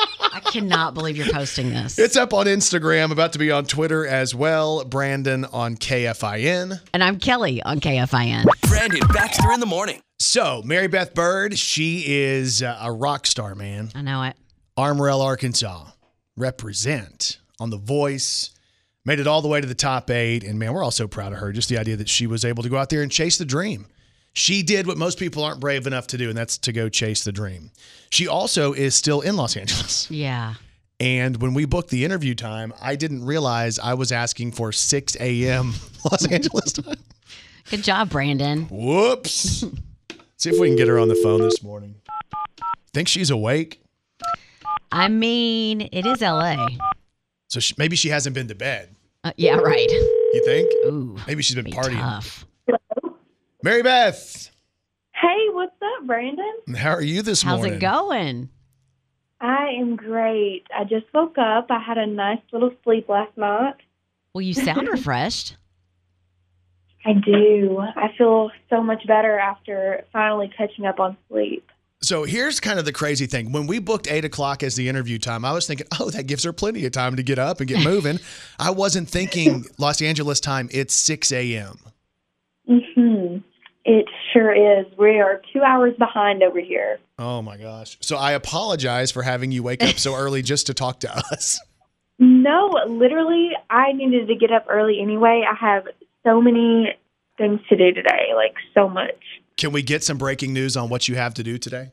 cannot believe you're posting this. It's up on Instagram, about to be on Twitter as well. Brandon on KFIN. And I'm Kelly on KFIN. Brandon Baxter in the morning. So, Mary Beth Bird, she is a rock star, man. I know it. Armorel, Arkansas. Represent on The Voice. Made it all the way to the top 8. And, man, we're all so proud of her. Just the idea that she was able to go out there and chase the dream. She did what most people aren't brave enough to do, and that's to go chase the dream. She also is still in Los Angeles. Yeah. And when we booked the interview time, I didn't realize I was asking for 6 a.m. Los Angeles time. Good job, Brandon. Whoops. See if we can get her on the phone this morning. Think she's awake? I mean, it is LA. So maybe she hasn't been to bed. Yeah, right. You think? Ooh. Maybe she's been Be partying. tough. Mary Beth, Hey, what's up, Brandon? how are you this How's morning? it going? I am great. I just woke up. I had a nice little sleep last night. Well, you sound refreshed. I do. I feel so much better after finally catching up on sleep. So here's kind of the crazy thing. When we booked 8 o'clock as the interview time, I was thinking, oh, that gives her plenty of time to get up and get moving. I wasn't thinking Los Angeles time, it's 6 a.m. Mm-hmm. It sure is. We are 2 hours behind over here. Oh, my gosh. So I apologize for having you wake up so early just to talk to us. No, literally, I needed to get up early anyway. I have so many things to do today, like so much. Can we get some breaking news on what you have to do today?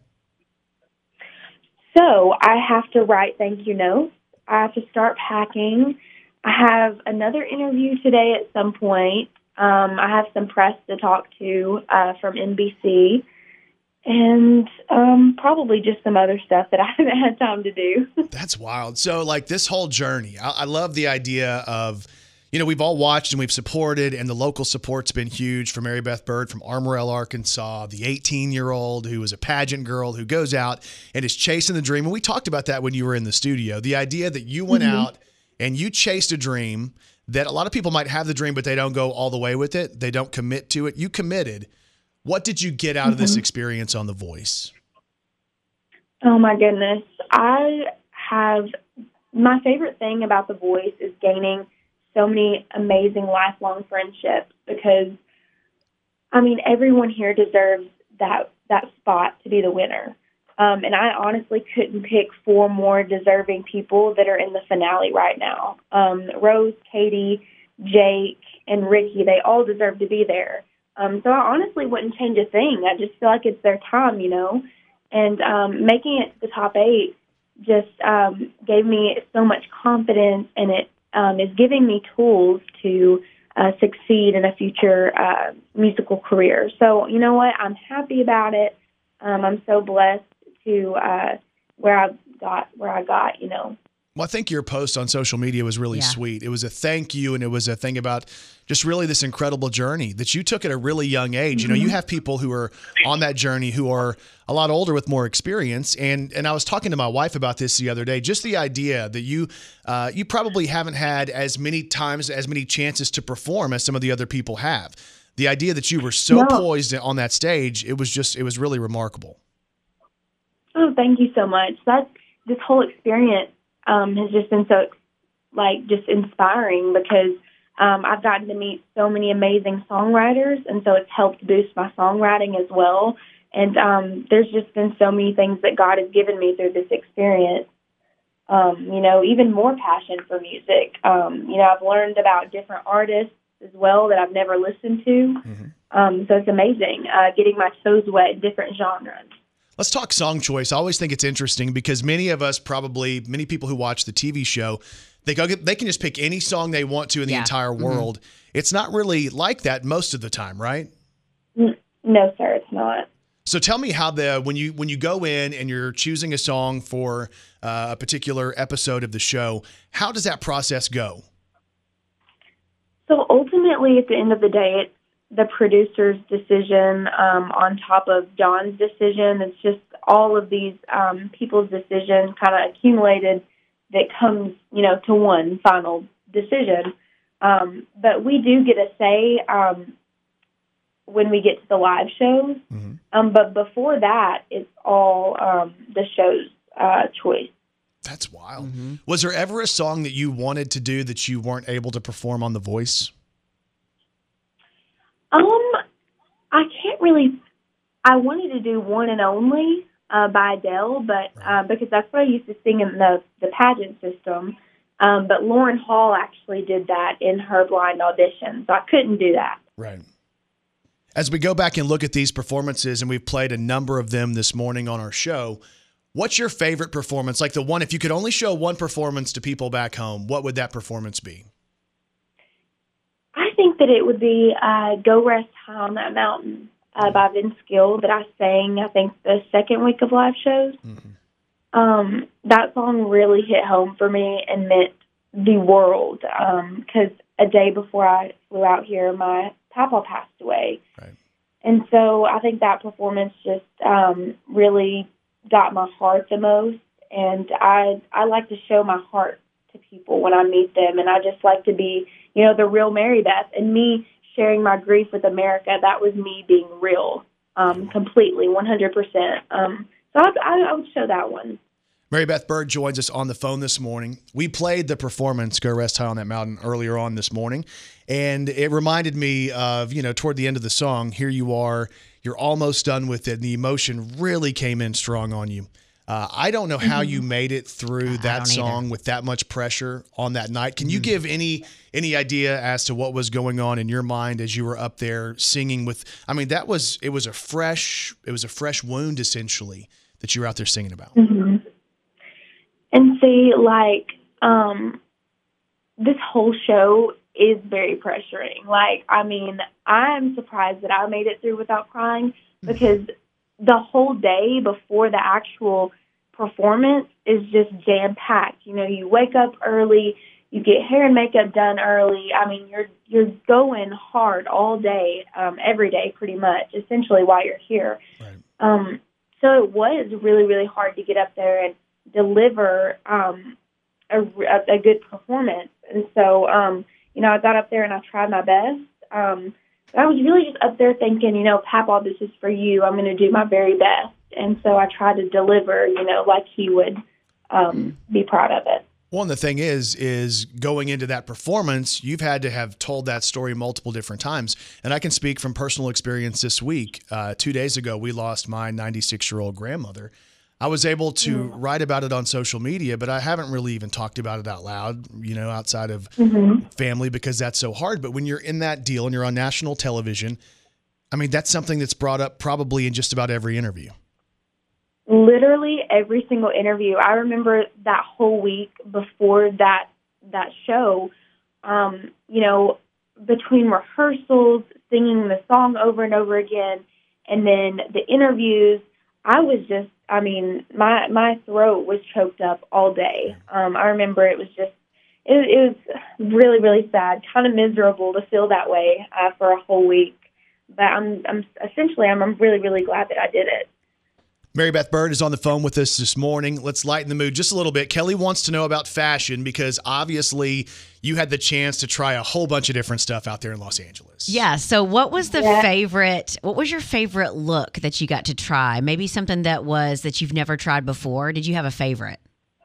So I have to write thank you notes. I have to start packing. I have another interview today at some point. I have some press to talk to from NBC, and probably just some other stuff that I haven't had time to do. That's wild. So, like, this whole journey, I love the idea of, you know, we've all watched and we've supported, and the local support's been huge for Mary Beth Bird from Armorel, Arkansas, the 18-year-old who is a pageant girl who goes out and is chasing the dream. And we talked about that when you were in the studio. The idea that you went out and you chased a dream that a lot of people might have the dream, but they don't go all the way with it. They don't commit to it. You committed. What did you get out of this experience on The Voice? Oh, my goodness. My favorite thing about The Voice is gaining so many amazing lifelong friendships because, I mean, everyone here deserves that spot to be the winner. And I honestly couldn't pick 4 more deserving people that are in the finale right now. Rose, Katie, Jake, and Ricky, they all deserve to be there. So I honestly wouldn't change a thing. I just feel like it's their time, you know. And making it to the top 8 just gave me so much confidence, and it is giving me tools to succeed in a future musical career. So, you know what? I'm happy about it. I'm so blessed to where I got, you know. Well, I think your post on social media was really sweet. It was a thank you, and it was a thing about just really this incredible journey that you took at a really young age. You know, you have people who are on that journey who are a lot older with more experience. And I was talking to my wife about this the other day, just the idea that you probably haven't had as many chances to perform as some of the other people have. The idea that you were so poised on that stage, it was really remarkable. Oh, thank you so much. This whole experience has just been so, just inspiring because I've gotten to meet so many amazing songwriters, and so it's helped boost my songwriting as well. And there's just been so many things that God has given me through this experience. You know, even more passion for music. You know, I've learned about different artists as well that I've never listened to. So it's amazing getting my toes wet in different genres. Let's talk song choice. I always think it's interesting because many people who watch the TV show, they can just pick any song they want to in the entire world. It's not really like that most of the time, right? No, sir, it's not. So tell me how when you go in and you're choosing a song for a particular episode of the show, how does that process go? So ultimately, at the end of the day, it's the producer's decision on top of John's decision. It's just all of these people's decisions kind of accumulated that comes, you know, to one final decision. But we do get a say when we get to the live shows. But before that, it's all the show's choice. That's wild. Was there ever a song that you wanted to do that you weren't able to perform on The Voice? I can't really. I wanted to do One and Only by Adele, but because that's what I used to sing in the pageant system. But Lauren Hall actually did that in her blind audition, so I couldn't do that. Right. As we go back and look at these performances, and we've played a number of them this morning on our show, what's your favorite performance? Like the one, if you could only show one performance to people back home, what would that performance be? I think that it would be Go Rest High on That Mountain by Vince Gill that I sang, I think, the second week of live shows. That song really hit home for me and meant the world because a day before I flew out here, my papa passed away. Right. And so I think that performance just really got my heart the most. And I like to show my heart to people when I meet them. And I just like to be, the real Mary Beth. And me sharing my grief with America, that was me being real completely, 100%. So I would show that one. Mary Beth Bird joins us on the phone this morning. We played the performance, Go Rest High on That Mountain, earlier on this morning. And it reminded me of, toward the end of the song, here you are, you're almost done with it. And the emotion really came in strong on you. I don't know how you made it through that song with that much pressure on that night. Can you give any idea as to what was going on in your mind as you were up there singing with, it was a fresh wound essentially that you were out there singing about. Mm-hmm. And see, this whole show is very pressuring. I'm surprised that I made it through without crying because the whole day before the actual performance is just jam-packed. You wake up early, you get hair and makeup done early. You're going hard all day, every day pretty much, essentially while you're here. Right. So it was really, really hard to get up there and deliver a good performance. And so, I got up there and I tried my best. But I was really just up there thinking, Papa, this is for you. I'm going to do my very best. And so I tried to deliver, like he would be proud of it. Well, and the thing is going into that performance, you've had to have told that story multiple different times. And I can speak from personal experience this week. 2 days ago, we lost my 96-year-old grandmother. I was able to write about it on social media, but I haven't really even talked about it out loud, outside of family because that's so hard. But when you're in that deal and you're on national television, that's something that's brought up probably in just about every interview. Literally every single interview. I remember that whole week before that show, between rehearsals, singing the song over and over again, and then the interviews, I was just, my throat was choked up all day. I remember it was just, it was really, really sad, kind of miserable to feel that way for a whole week. But I'm really, really glad that I did it. Mary Beth Bird is on the phone with us this morning. Let's lighten the mood just a little bit. Kelly wants to know about fashion because obviously you had the chance to try a whole bunch of different stuff out there in Los Angeles. Yeah. So what was what was your favorite look that you got to try? Maybe something that you've never tried before. Did you have a favorite?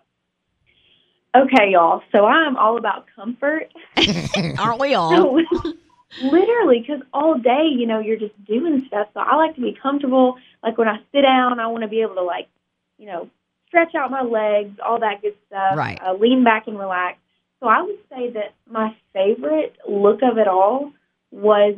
Okay, y'all. So I'm all about comfort. Aren't we all? Literally, because all day, you're just doing stuff. So I like to be comfortable. Like when I sit down, I want to be able to stretch out my legs, all that good stuff. Right. Lean back and relax. So I would say that my favorite look of it all was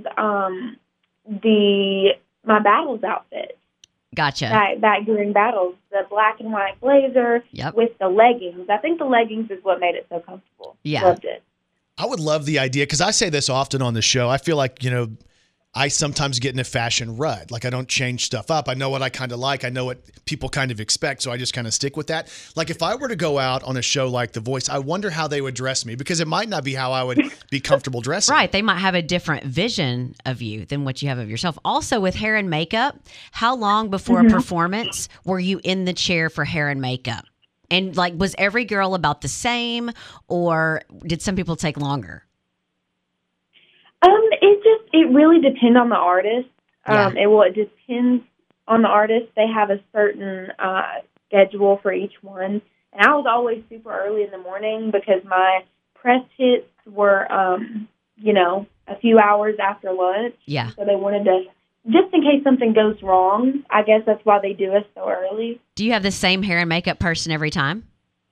my Battles outfit. Gotcha. That during Battles, the black and white blazer with the leggings. I think the leggings is what made it so comfortable. Yeah. Loved it. I would love the idea because I say this often on the show. I feel like, I sometimes get in a fashion rut. Like I don't change stuff up. I know what I kind of like. I know what people kind of expect. So I just kind of stick with that. Like if I were to go out on a show like The Voice, I wonder how they would dress me because it might not be how I would be comfortable dressing. Right. They might have a different vision of you than what you have of yourself. Also with hair and makeup, how long before a performance were you in the chair for hair and makeup? And was every girl about the same or did some people take longer? It really depends on the artist. It depends on the artist. They have a certain schedule for each one. And I was always super early in the morning because my press hits were, a few hours after lunch. Yeah. So they wanted to, just in case something goes wrong, I guess that's why they do us so early. Do you have the same hair and makeup person every time?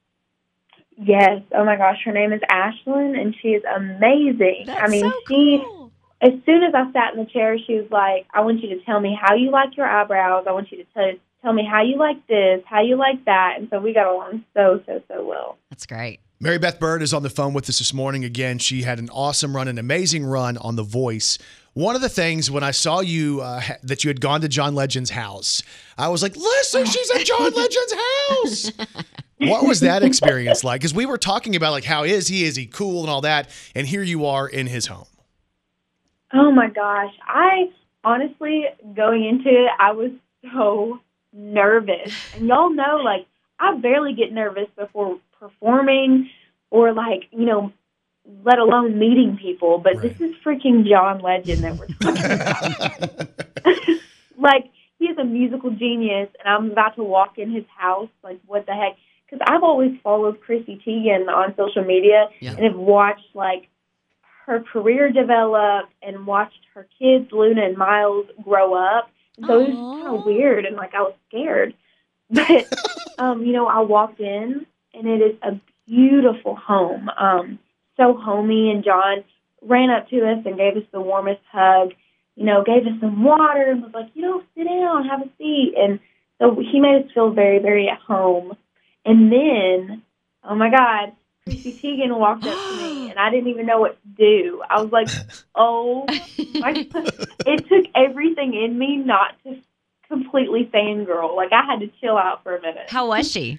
Yes. Oh, my gosh. Her name is Ashlyn, and she is amazing. That's so she, cool. as soon as I sat in the chair, she was like, I want you to tell me how you like your eyebrows. I want you to tell me how you like this, how you like that. And so we got along so well. That's great. Mary Beth Bird is on the phone with us this morning. Again, she had an awesome run, an amazing run on The Voice. One of the things when I saw you, that you had gone to John Legend's house, I was like, listen, she's at John Legend's house. What was that experience like? Because we were talking about, like, how is he cool and all that, and here you are in his home. Oh, my gosh. I honestly, going into it, I was so nervous. And y'all know, like, I barely get nervous before performing or, like, let alone meeting people. But Right. this is freaking John Legend that we're talking about. Like, he is a musical genius, and I'm about to walk in his house. Like, what the heck? Because I've always followed Chrissy Teigen on social media and have watched, like, her career develop and watched her kids, Luna and Miles, grow up. And so it was kind of weird, and, like, I was scared. But, I walked in, and it is a beautiful home. So homey, and John ran up to us and gave us the warmest hug, gave us some water and was like, sit down, have a seat. And so he made us feel very, very at home. And then, oh, my God, Chrissy Teigen walked up to me, and I didn't even know what to do. I was like, oh, my God. It took everything in me not to completely fangirl. Like, I had to chill out for a minute. How was she?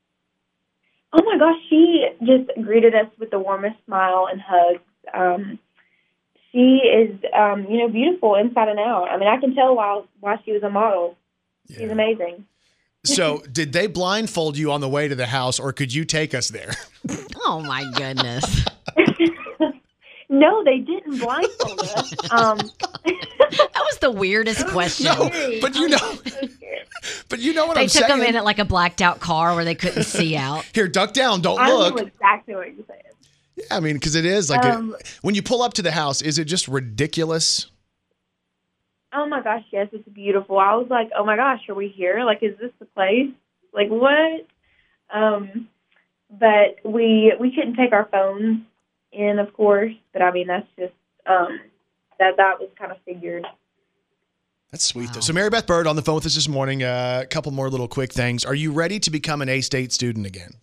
Oh, my gosh, she just greeted us with the warmest smile and hugs. She is, beautiful inside and out. I mean, I can tell why she was a model. Yeah. She's amazing. So did they blindfold you on the way to the house, or could you take us there? Oh, my goodness. No, they didn't blindfold us. That was the weirdest question. No, but you know, but you know what They I'm took saying. them in at like a blacked out car where they couldn't see out. Here, duck down, don't I look. know exactly what you're saying. Yeah, I mean, because it is like when you pull up to the house, is it just ridiculous? Oh, my gosh, yes, it's beautiful. I was like, oh, my gosh, are we here? Like, is this the place? Like, what? But we couldn't take our phones in, of course. But, I mean, that's just, that was kind of figured. That's sweet, though. So Mary Beth Bird on the phone with us this morning. A couple more little quick things. Are you ready to become an A-State student again?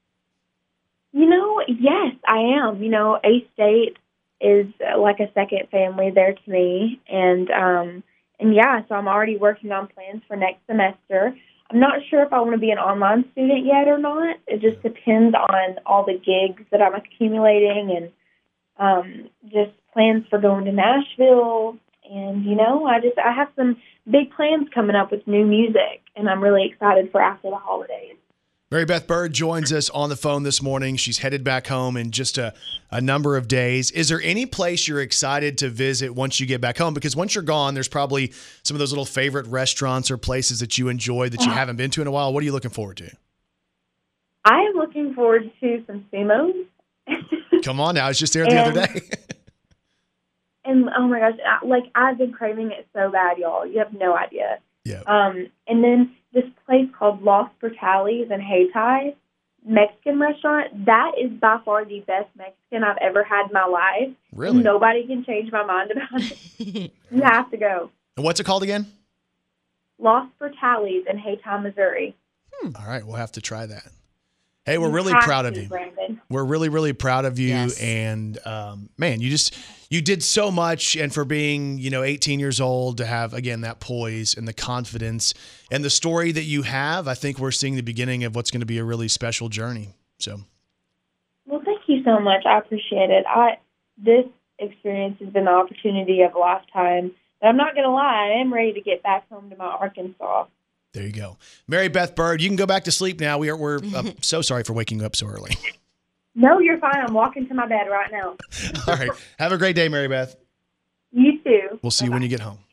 Yes, I am. A-State is like a second family there to me. And yeah, so I'm already working on plans for next semester. I'm not sure if I want to be an online student yet or not. It just depends on all the gigs that I'm accumulating and just plans for going to Nashville. And, I have some big plans coming up with new music, and I'm really excited for after the holidays. Mary Beth Bird joins us on the phone this morning. She's headed back home in just a number of days. Is there any place you're excited to visit once you get back home? Because once you're gone, there's probably some of those little favorite restaurants or places that you enjoy that you haven't been to in a while. What are you looking forward to? I am looking forward to some sumos. Come on now. I was just there the other day. And, oh, my gosh, I've been craving it so bad, y'all. You have no idea. Yeah. And then this place called Los Portales in Hayti, Mexican restaurant, that is by far the best Mexican I've ever had in my life. Really? And nobody can change my mind about it. You have to go. And what's it called again? Los Portales in Hayti, Missouri. All right. We'll have to try that. Hey, we're You really have proud of to, you. Brandon. We're really, really proud of you. Yes. And man, you did so much. And for being, 18 years old, to have, again, that poise and the confidence and the story that you have, I think we're seeing the beginning of what's going to be a really special journey. So, Well, thank you so much. I appreciate it. This experience has been the opportunity of a lifetime. But I'm not going to lie, I am ready to get back home to my Arkansas. there you go. Mary Beth Bird, you can go back to sleep now. We're so sorry for waking you up so early. No, you're fine. I'm walking to my bed right now. All right. Have a great day, Mary Beth. You too. We'll see you when you get home.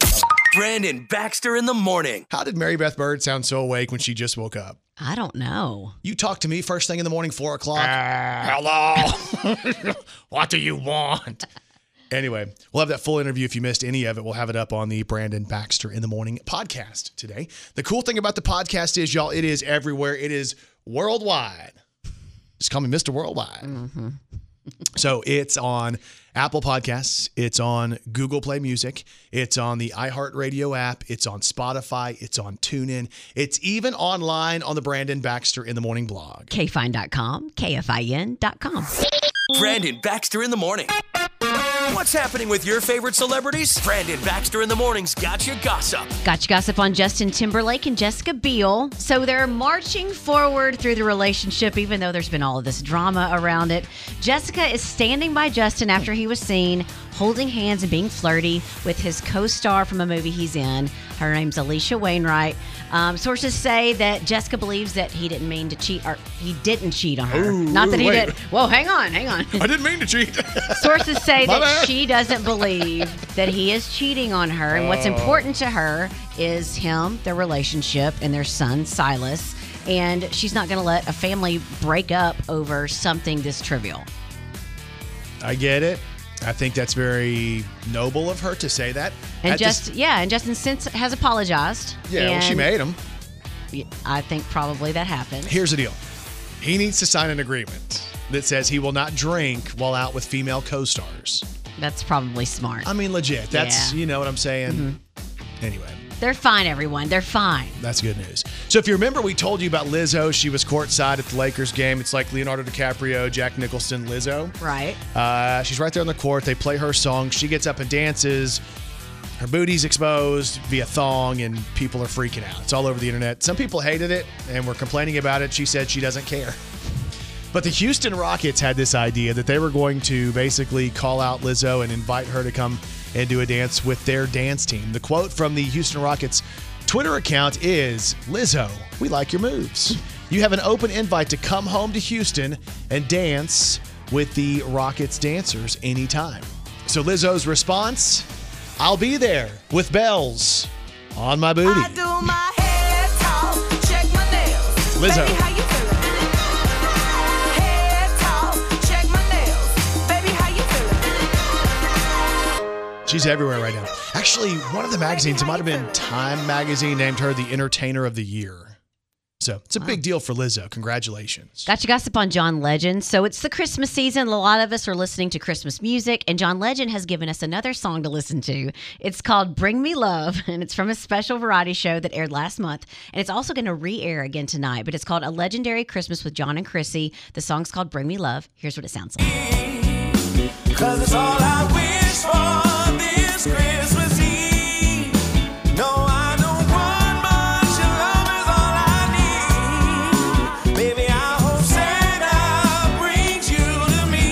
Brandon Baxter in the morning. How did Mary Beth Bird sound so awake when she just woke up? I don't know. You talk to me first thing in the morning, 4 o'clock. Hello. What do you want? Anyway, we'll have that full interview. If you missed any of it, we'll have it up on the Brandon Baxter in the Morning podcast today. The cool thing about the podcast is, y'all, it is everywhere. It is worldwide. Just call me Mr. Worldwide. Mm-hmm. So it's on Apple Podcasts. It's on Google Play Music. It's on the iHeartRadio app. It's on Spotify. It's on TuneIn. It's even online on the Brandon Baxter in the Morning blog. KFIN.com, KFIN.com. Brandon Baxter in the morning. What's happening with your favorite celebrities? Brandon Baxter in the morning's got you gossip. Got you gossip on Justin Timberlake and Jessica Biel. So they're marching forward through the relationship, even though there's been all of this drama around it. Jessica is standing by Justin after he was seen holding hands and being flirty with his co-star from a movie he's in. Her name's Alicia Wainwright. Sources say that Jessica believes that he didn't mean to cheat, or he didn't cheat on her. Not that he wait. did. Whoa, hang on. I didn't mean to cheat. Sources say My that bad. she doesn't believe that he is cheating on her. And what's important to her is him, their relationship, and their son, Silas. And she's not going to let a family break up over something this trivial. I get it. I think that's very noble of her to say that. And Justin since has apologized. Well, she made him. I think probably that happened. Here's the deal. He needs to sign an agreement that says he will not drink while out with female co-stars. That's probably smart. I mean, legit. That's, you know what I'm saying? Mm-hmm. Anyway. They're fine, everyone. They're fine. That's good news. So if you remember, we told you about Lizzo. She was courtside at the Lakers game. It's like Leonardo DiCaprio, Jack Nicholson, Lizzo. Right. She's right there on the court. They play her song. She gets up and dances. Her booty's exposed via thong, and people are freaking out. It's all over the internet. Some people hated it and were complaining about it. She said she doesn't care. But the Houston Rockets had this idea that they were going to basically call out Lizzo and invite her to come and do a dance with their dance team. The quote from the Houston Rockets Twitter account is, "Lizzo, we like your moves. You have an open invite to come home to Houston and dance with the Rockets dancers anytime." So Lizzo's response, "I'll be there with bells on my booty." I do my hair talk, check my nails. Lizzo. Baby, how you feeling? Hair talk, check my nails. Baby, how you feeling? She's everywhere right now. Actually, one of the magazines, it might have been Time Magazine, named her the Entertainer of the Year. So it's a big deal for Lizzo. Congratulations. Got you gossip on John Legend. So it's the Christmas season. A lot of us are listening to Christmas music, and John Legend has given us another song to listen to. It's called Bring Me Love, and it's from a special variety show that aired last month. And it's also going to re-air again tonight, but it's called A Legendary Christmas with John and Chrissy. The song's called Bring Me Love. Here's what it sounds like. 'Cause it's all I wish for this Christmas Eve. No, I don't want much, your love is all I need. Baby, I hope Santa brings you to me.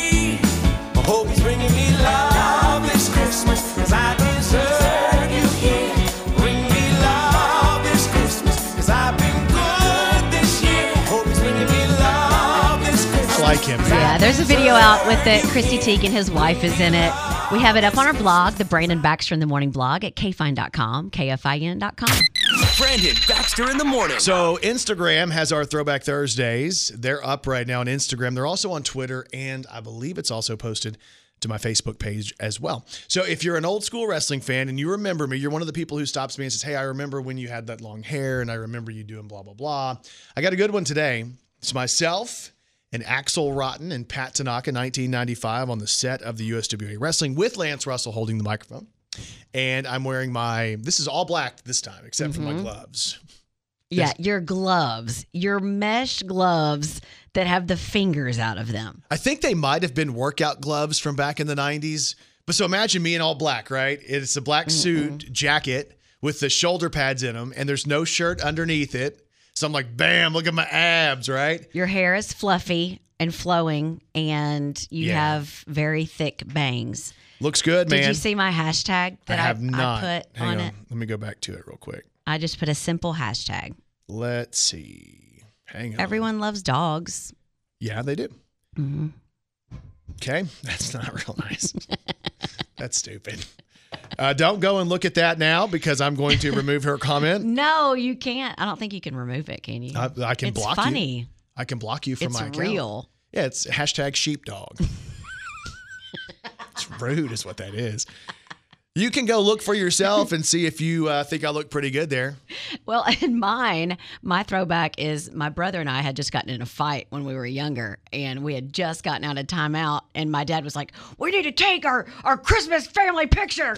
I hope he's bringing me love this Christmas, 'cause I deserve you here. Bring me love this Christmas, 'cause I've been good this year. Hope he's bringing me love this Christmas. I like him. Yeah, there's a video out with it. Chrissy Teigen and his wife is in it. We have it up on our blog, the Brandon Baxter in the Morning blog at kfin.com, KFIN.com. Brandon Baxter in the morning. So Instagram has our Throwback Thursdays. They're up right now on Instagram. They're also on Twitter, and I believe it's also posted to my Facebook page as well. So if you're an old school wrestling fan and you remember me, you're one of the people who stops me and says, "Hey, I remember when you had that long hair, and I remember you doing blah, blah, blah." I got a good one today. It's myself and Axel Rotten and Pat Tanaka, 1995, on the set of the USWA Wrestling with Lance Russell holding the microphone. And I'm wearing this is all black this time, except for my gloves. Yeah, your gloves, your mesh gloves that have the fingers out of them. I think they might have been workout gloves from back in the 90s. But so imagine me in all black, right? It's a black suit jacket with the shoulder pads in them, and there's no shirt underneath it. So I'm like, bam, look at my abs, right? Your hair is fluffy and flowing, and you have very thick bangs. Looks good, man. Did you see my hashtag that I have not. I put Hang on it? Let me go back to it real quick. I just put a simple hashtag. Let's see. Hang on. Everyone loves dogs. Yeah, they do. Okay. That's not real nice. That's stupid. Don't go and look at that now because I'm going to remove her comment. No, you can't. I don't think you can remove it, can you? I can block you. It's funny. I can block you from It's my account. real. Yeah, it's hashtag sheepdog. It's rude is what that is. You can go look for yourself and see if you think I look pretty good there. Well, and my throwback is my brother and I had just gotten in a fight when we were younger, and we had just gotten out of timeout, and my dad was like, "We need to take our Christmas family picture,"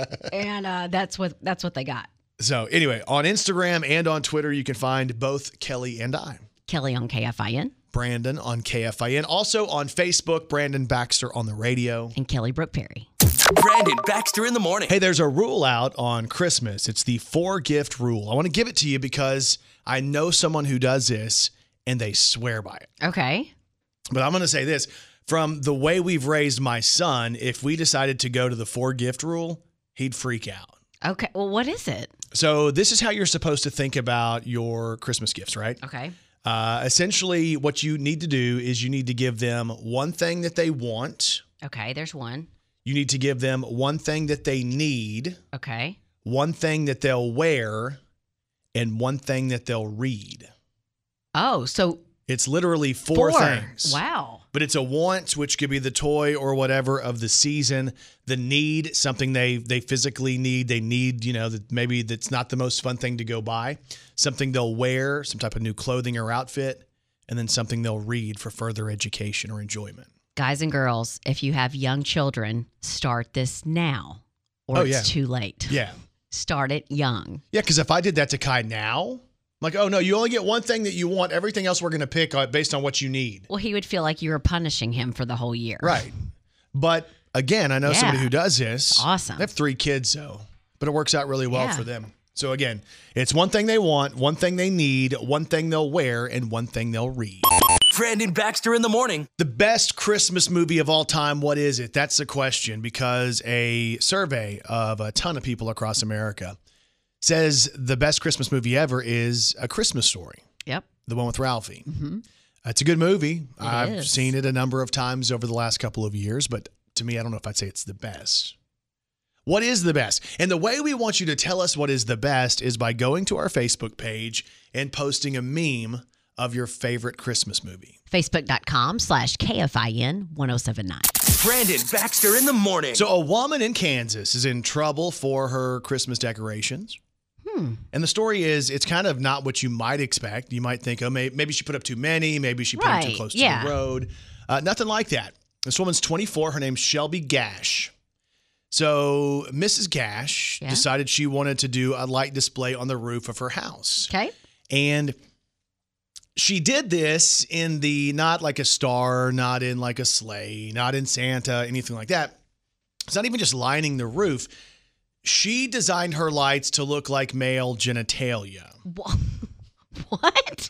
and that's what they got. So anyway, on Instagram and on Twitter, you can find both Kelly and I. Kelly on KFIN. Brandon on KFIN. Also on Facebook, Brandon Baxter on the radio. And Kelly Brooke Perry. Brandon Baxter in the morning. Hey, there's a rule out on Christmas. It's the 4-gift rule. I want to give it to you because I know someone who does this and they swear by it. Okay. But I'm going to say this. From the way we've raised my son, if we decided to go to the 4-gift rule, he'd freak out. Okay. Well, what is it? So this is how you're supposed to think about your Christmas gifts, right? Okay. Essentially, what you need to do is you need to give them one thing that they want. Okay, there's one. You need to give them one thing that they need. Okay. One thing that they'll wear, and one thing that they'll read. Oh, so it's literally four things. Wow. But it's a want, which could be the toy or whatever of the season. The need, something they physically need. They need, that maybe that's not the most fun thing to go buy. Something they'll wear, some type of new clothing or outfit, and then something they'll read for further education or enjoyment. Guys and girls, if you have young children, start this now or it's too late. Yeah. Start it young. Yeah, because if I did that to Kai now, I'm like, oh, no, you only get one thing that you want. Everything else we're going to pick based on what you need. Well, he would feel like you were punishing him for the whole year. Right. But again, I know somebody who does this. Awesome. They have 3 kids, though, but it works out really well for them. So again, it's one thing they want, one thing they need, one thing they'll wear, and one thing they'll read. Brandon Baxter in the morning. The best Christmas movie of all time, what is it? That's the question, because a survey of a ton of people across America says the best Christmas movie ever is A Christmas Story. Yep. The one with Ralphie. Mm-hmm. It's a good movie. I've is. seen it a number of times over the last couple of years, but to me, I don't know if I'd say it's the best. What is the best? And the way we want you to tell us what is the best is by going to our Facebook page and posting a meme of your favorite Christmas movie. Facebook.com/KFIN1079. Brandon Baxter in the morning. So a woman in Kansas is in trouble for her Christmas decorations. And the story is, it's kind of not what you might expect. You might think, oh, maybe she put up too many. Maybe she put them too close to the road. Nothing like that. This woman's 24. Her name's Shelby Gash. So Mrs. Gash decided she wanted to do a light display on the roof of her house. Okay. And she did this in not like a star, not in like a sleigh, not in Santa, anything like that. It's not even just lining the roof. She designed her lights to look like male genitalia. What?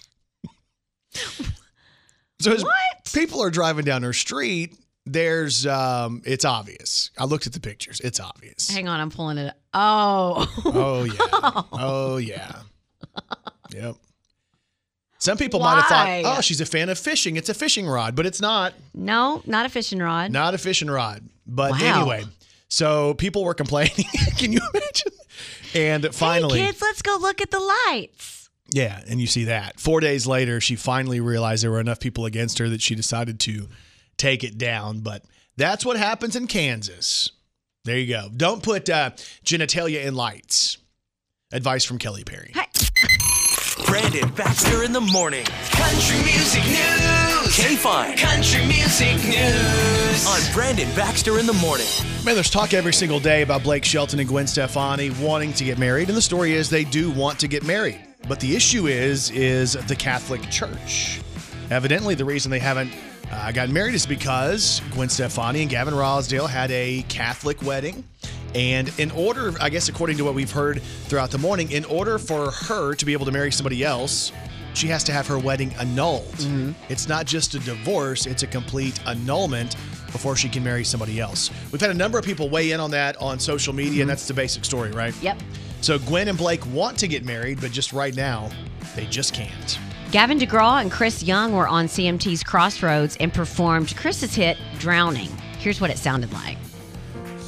So as people are driving down her street, there's it's obvious. I looked at the pictures. It's obvious. Hang on, I'm pulling it up. Oh. Oh yeah. Oh yeah. Yep. Some people might have thought, oh, she's a fan of fishing. It's a fishing rod, but it's not. No, not a fishing rod. Not a fishing rod. But anyway, so people were complaining. Can you imagine? And finally, hey kids, let's go look at the lights. Yeah, and you see that. 4 days later, she finally realized there were enough people against her that she decided to take it down. But that's what happens in Kansas. There you go. Don't put genitalia in lights. Advice from Kelly Perry. Hey. Brandon Baxter in the morning. Country music news. K-Fine. Country music news. On Brandon Baxter in the morning. Man, there's talk every single day about Blake Shelton and Gwen Stefani wanting to get married. And the story is they do want to get married. But the issue is the Catholic Church. Evidently, the reason they haven't gotten married is because Gwen Stefani and Gavin Rossdale had a Catholic wedding. And in order, I guess, according to what we've heard throughout the morning, in order for her to be able to marry somebody else, she has to have her wedding annulled. Mm-hmm. It's not just a divorce, it's a complete annulment before she can marry somebody else. We've had a number of people weigh in on that on social media, and that's the basic story, right? Yep. So Gwen and Blake want to get married, but just right now, they just can't. Gavin DeGraw and Chris Young were on CMT's Crossroads and performed Chris's hit, Drowning. Here's what it sounded like. Still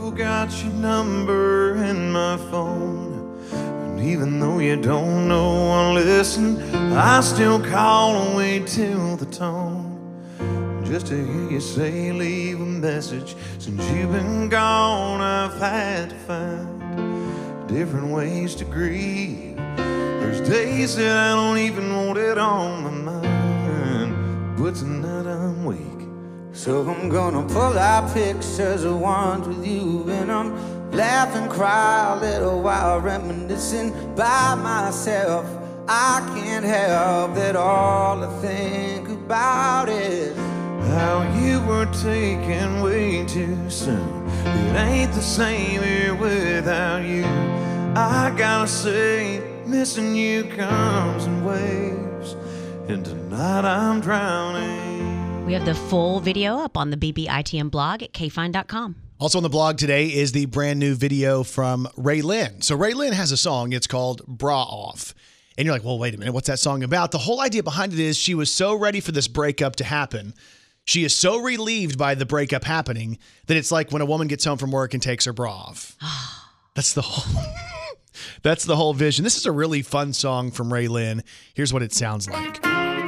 still got your number in my phone. And even though you don't know I listen, I still call and wait till the tone. Just to hear you say leave a message. Since you've been gone, I've had to find different ways to grieve. There's days that I don't even want it on my mind, but tonight I'm weak. So I'm gonna pull out pictures of ones with you, and I'm laugh and cry a little while reminiscing by myself. I can't help that all I think about is how you were taken way too soon. It ain't the same here without you. I gotta say, missing you comes in waves, and tonight I'm drowning. We have the full video up on the BBITM blog at kfine.com. Also on the blog today is the brand new video from Raylin. So Raylin has a song. It's called Bra Off. And you're like, well, wait a minute. What's that song about? The whole idea behind it is she was so ready for this breakup to happen. She is so relieved by the breakup happening that it's like when a woman gets home from work and takes her bra off. That's the whole vision. This is a really fun song from Raylin. Here's what it sounds like.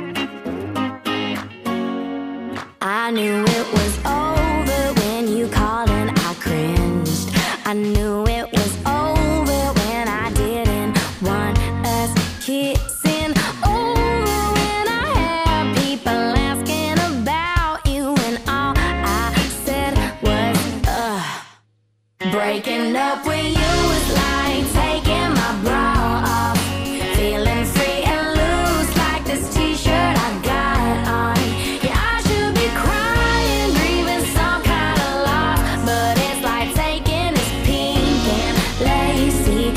I knew it was over when you called and I cringed. I knew it was over when I didn't want us kissing. Over when I had people asking about you, and all I said was, breaking up with you was like taking my bra off. Feeling free and loose like this t-shirt I got on. Yeah, I should be crying, grieving some kind of loss, but it's like taking this pink and lacy,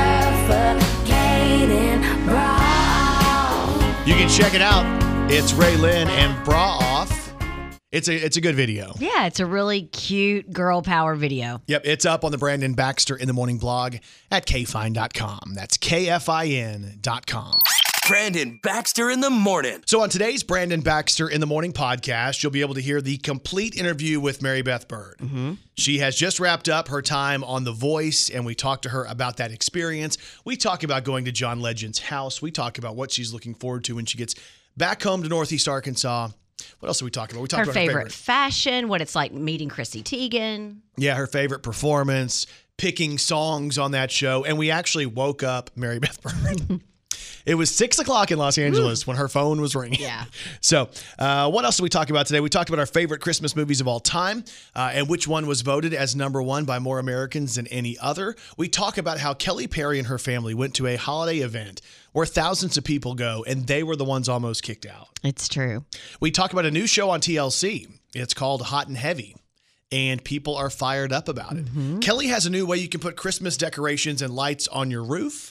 suffocating bra off. You can check it out. It's Raylin and Bra Off. It's a good video. Yeah, it's a really cute girl power video. Yep, it's up on the Brandon Baxter in the Morning blog at kfine.com. That's KFIN.com. Brandon Baxter in the morning. So on today's Brandon Baxter in the Morning podcast, you'll be able to hear the complete interview with Mary Beth Bird. Mm-hmm. She has just wrapped up her time on The Voice, and we talked to her about that experience. We talk about going to John Legend's house. We talk about what she's looking forward to when she gets back home to Northeast Arkansas. What else are we talking about? We talked Her about favorite fashion, what it's like meeting Chrissy Teigen. Yeah, her favorite performance, picking songs on that show. And we actually woke up Mary Beth Bird. It was 6 o'clock in Los Angeles when her phone was ringing. Yeah. So what else did we talk about today? We talked about our favorite Christmas movies of all time and which one was voted as number one by more Americans than any other. We talk about how Kelly Perry and her family went to a holiday event where thousands of people go, and they were the ones almost kicked out. It's true. We talk about a new show on TLC. It's called Hot and Heavy, and people are fired up about it. Mm-hmm. Kelly has a new way you can put Christmas decorations and lights on your roof.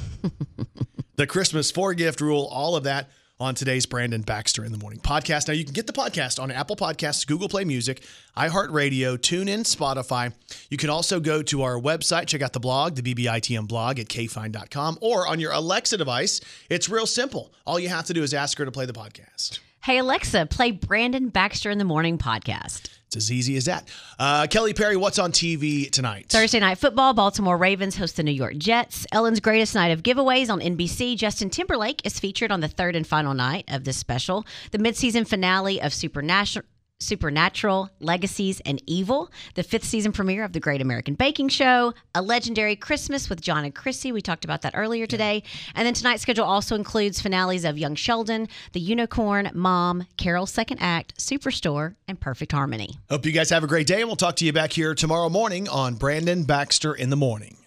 The Christmas 4-gift rule, all of that on today's Brandon Baxter in the Morning podcast. Now, you can get the podcast on Apple Podcasts, Google Play Music, iHeartRadio, TuneIn, Spotify. You can also go to our website, check out the blog, the BBITM blog at kfine.com, or on your Alexa device. It's real simple. All you have to do is ask her to play the podcast. Hey, Alexa, play Brandon Baxter in the Morning podcast. It's as easy as that. Kelly Perry, what's on TV tonight? Thursday Night Football, Baltimore Ravens host the New York Jets. Ellen's Greatest Night of Giveaways on NBC. Justin Timberlake is featured on the third and final night of this special. The midseason finale of Supernatural, Legacies, and Evil. The 5th season premiere of The Great American Baking Show. A Legendary Christmas with John and Chrissy. We talked about that earlier today. And then tonight's schedule also includes finales of Young Sheldon, The Unicorn, Mom, Carol's Second Act, Superstore, and Perfect Harmony. Hope you guys have a great day, and we'll talk to you back here tomorrow morning on Brandon Baxter in the Morning.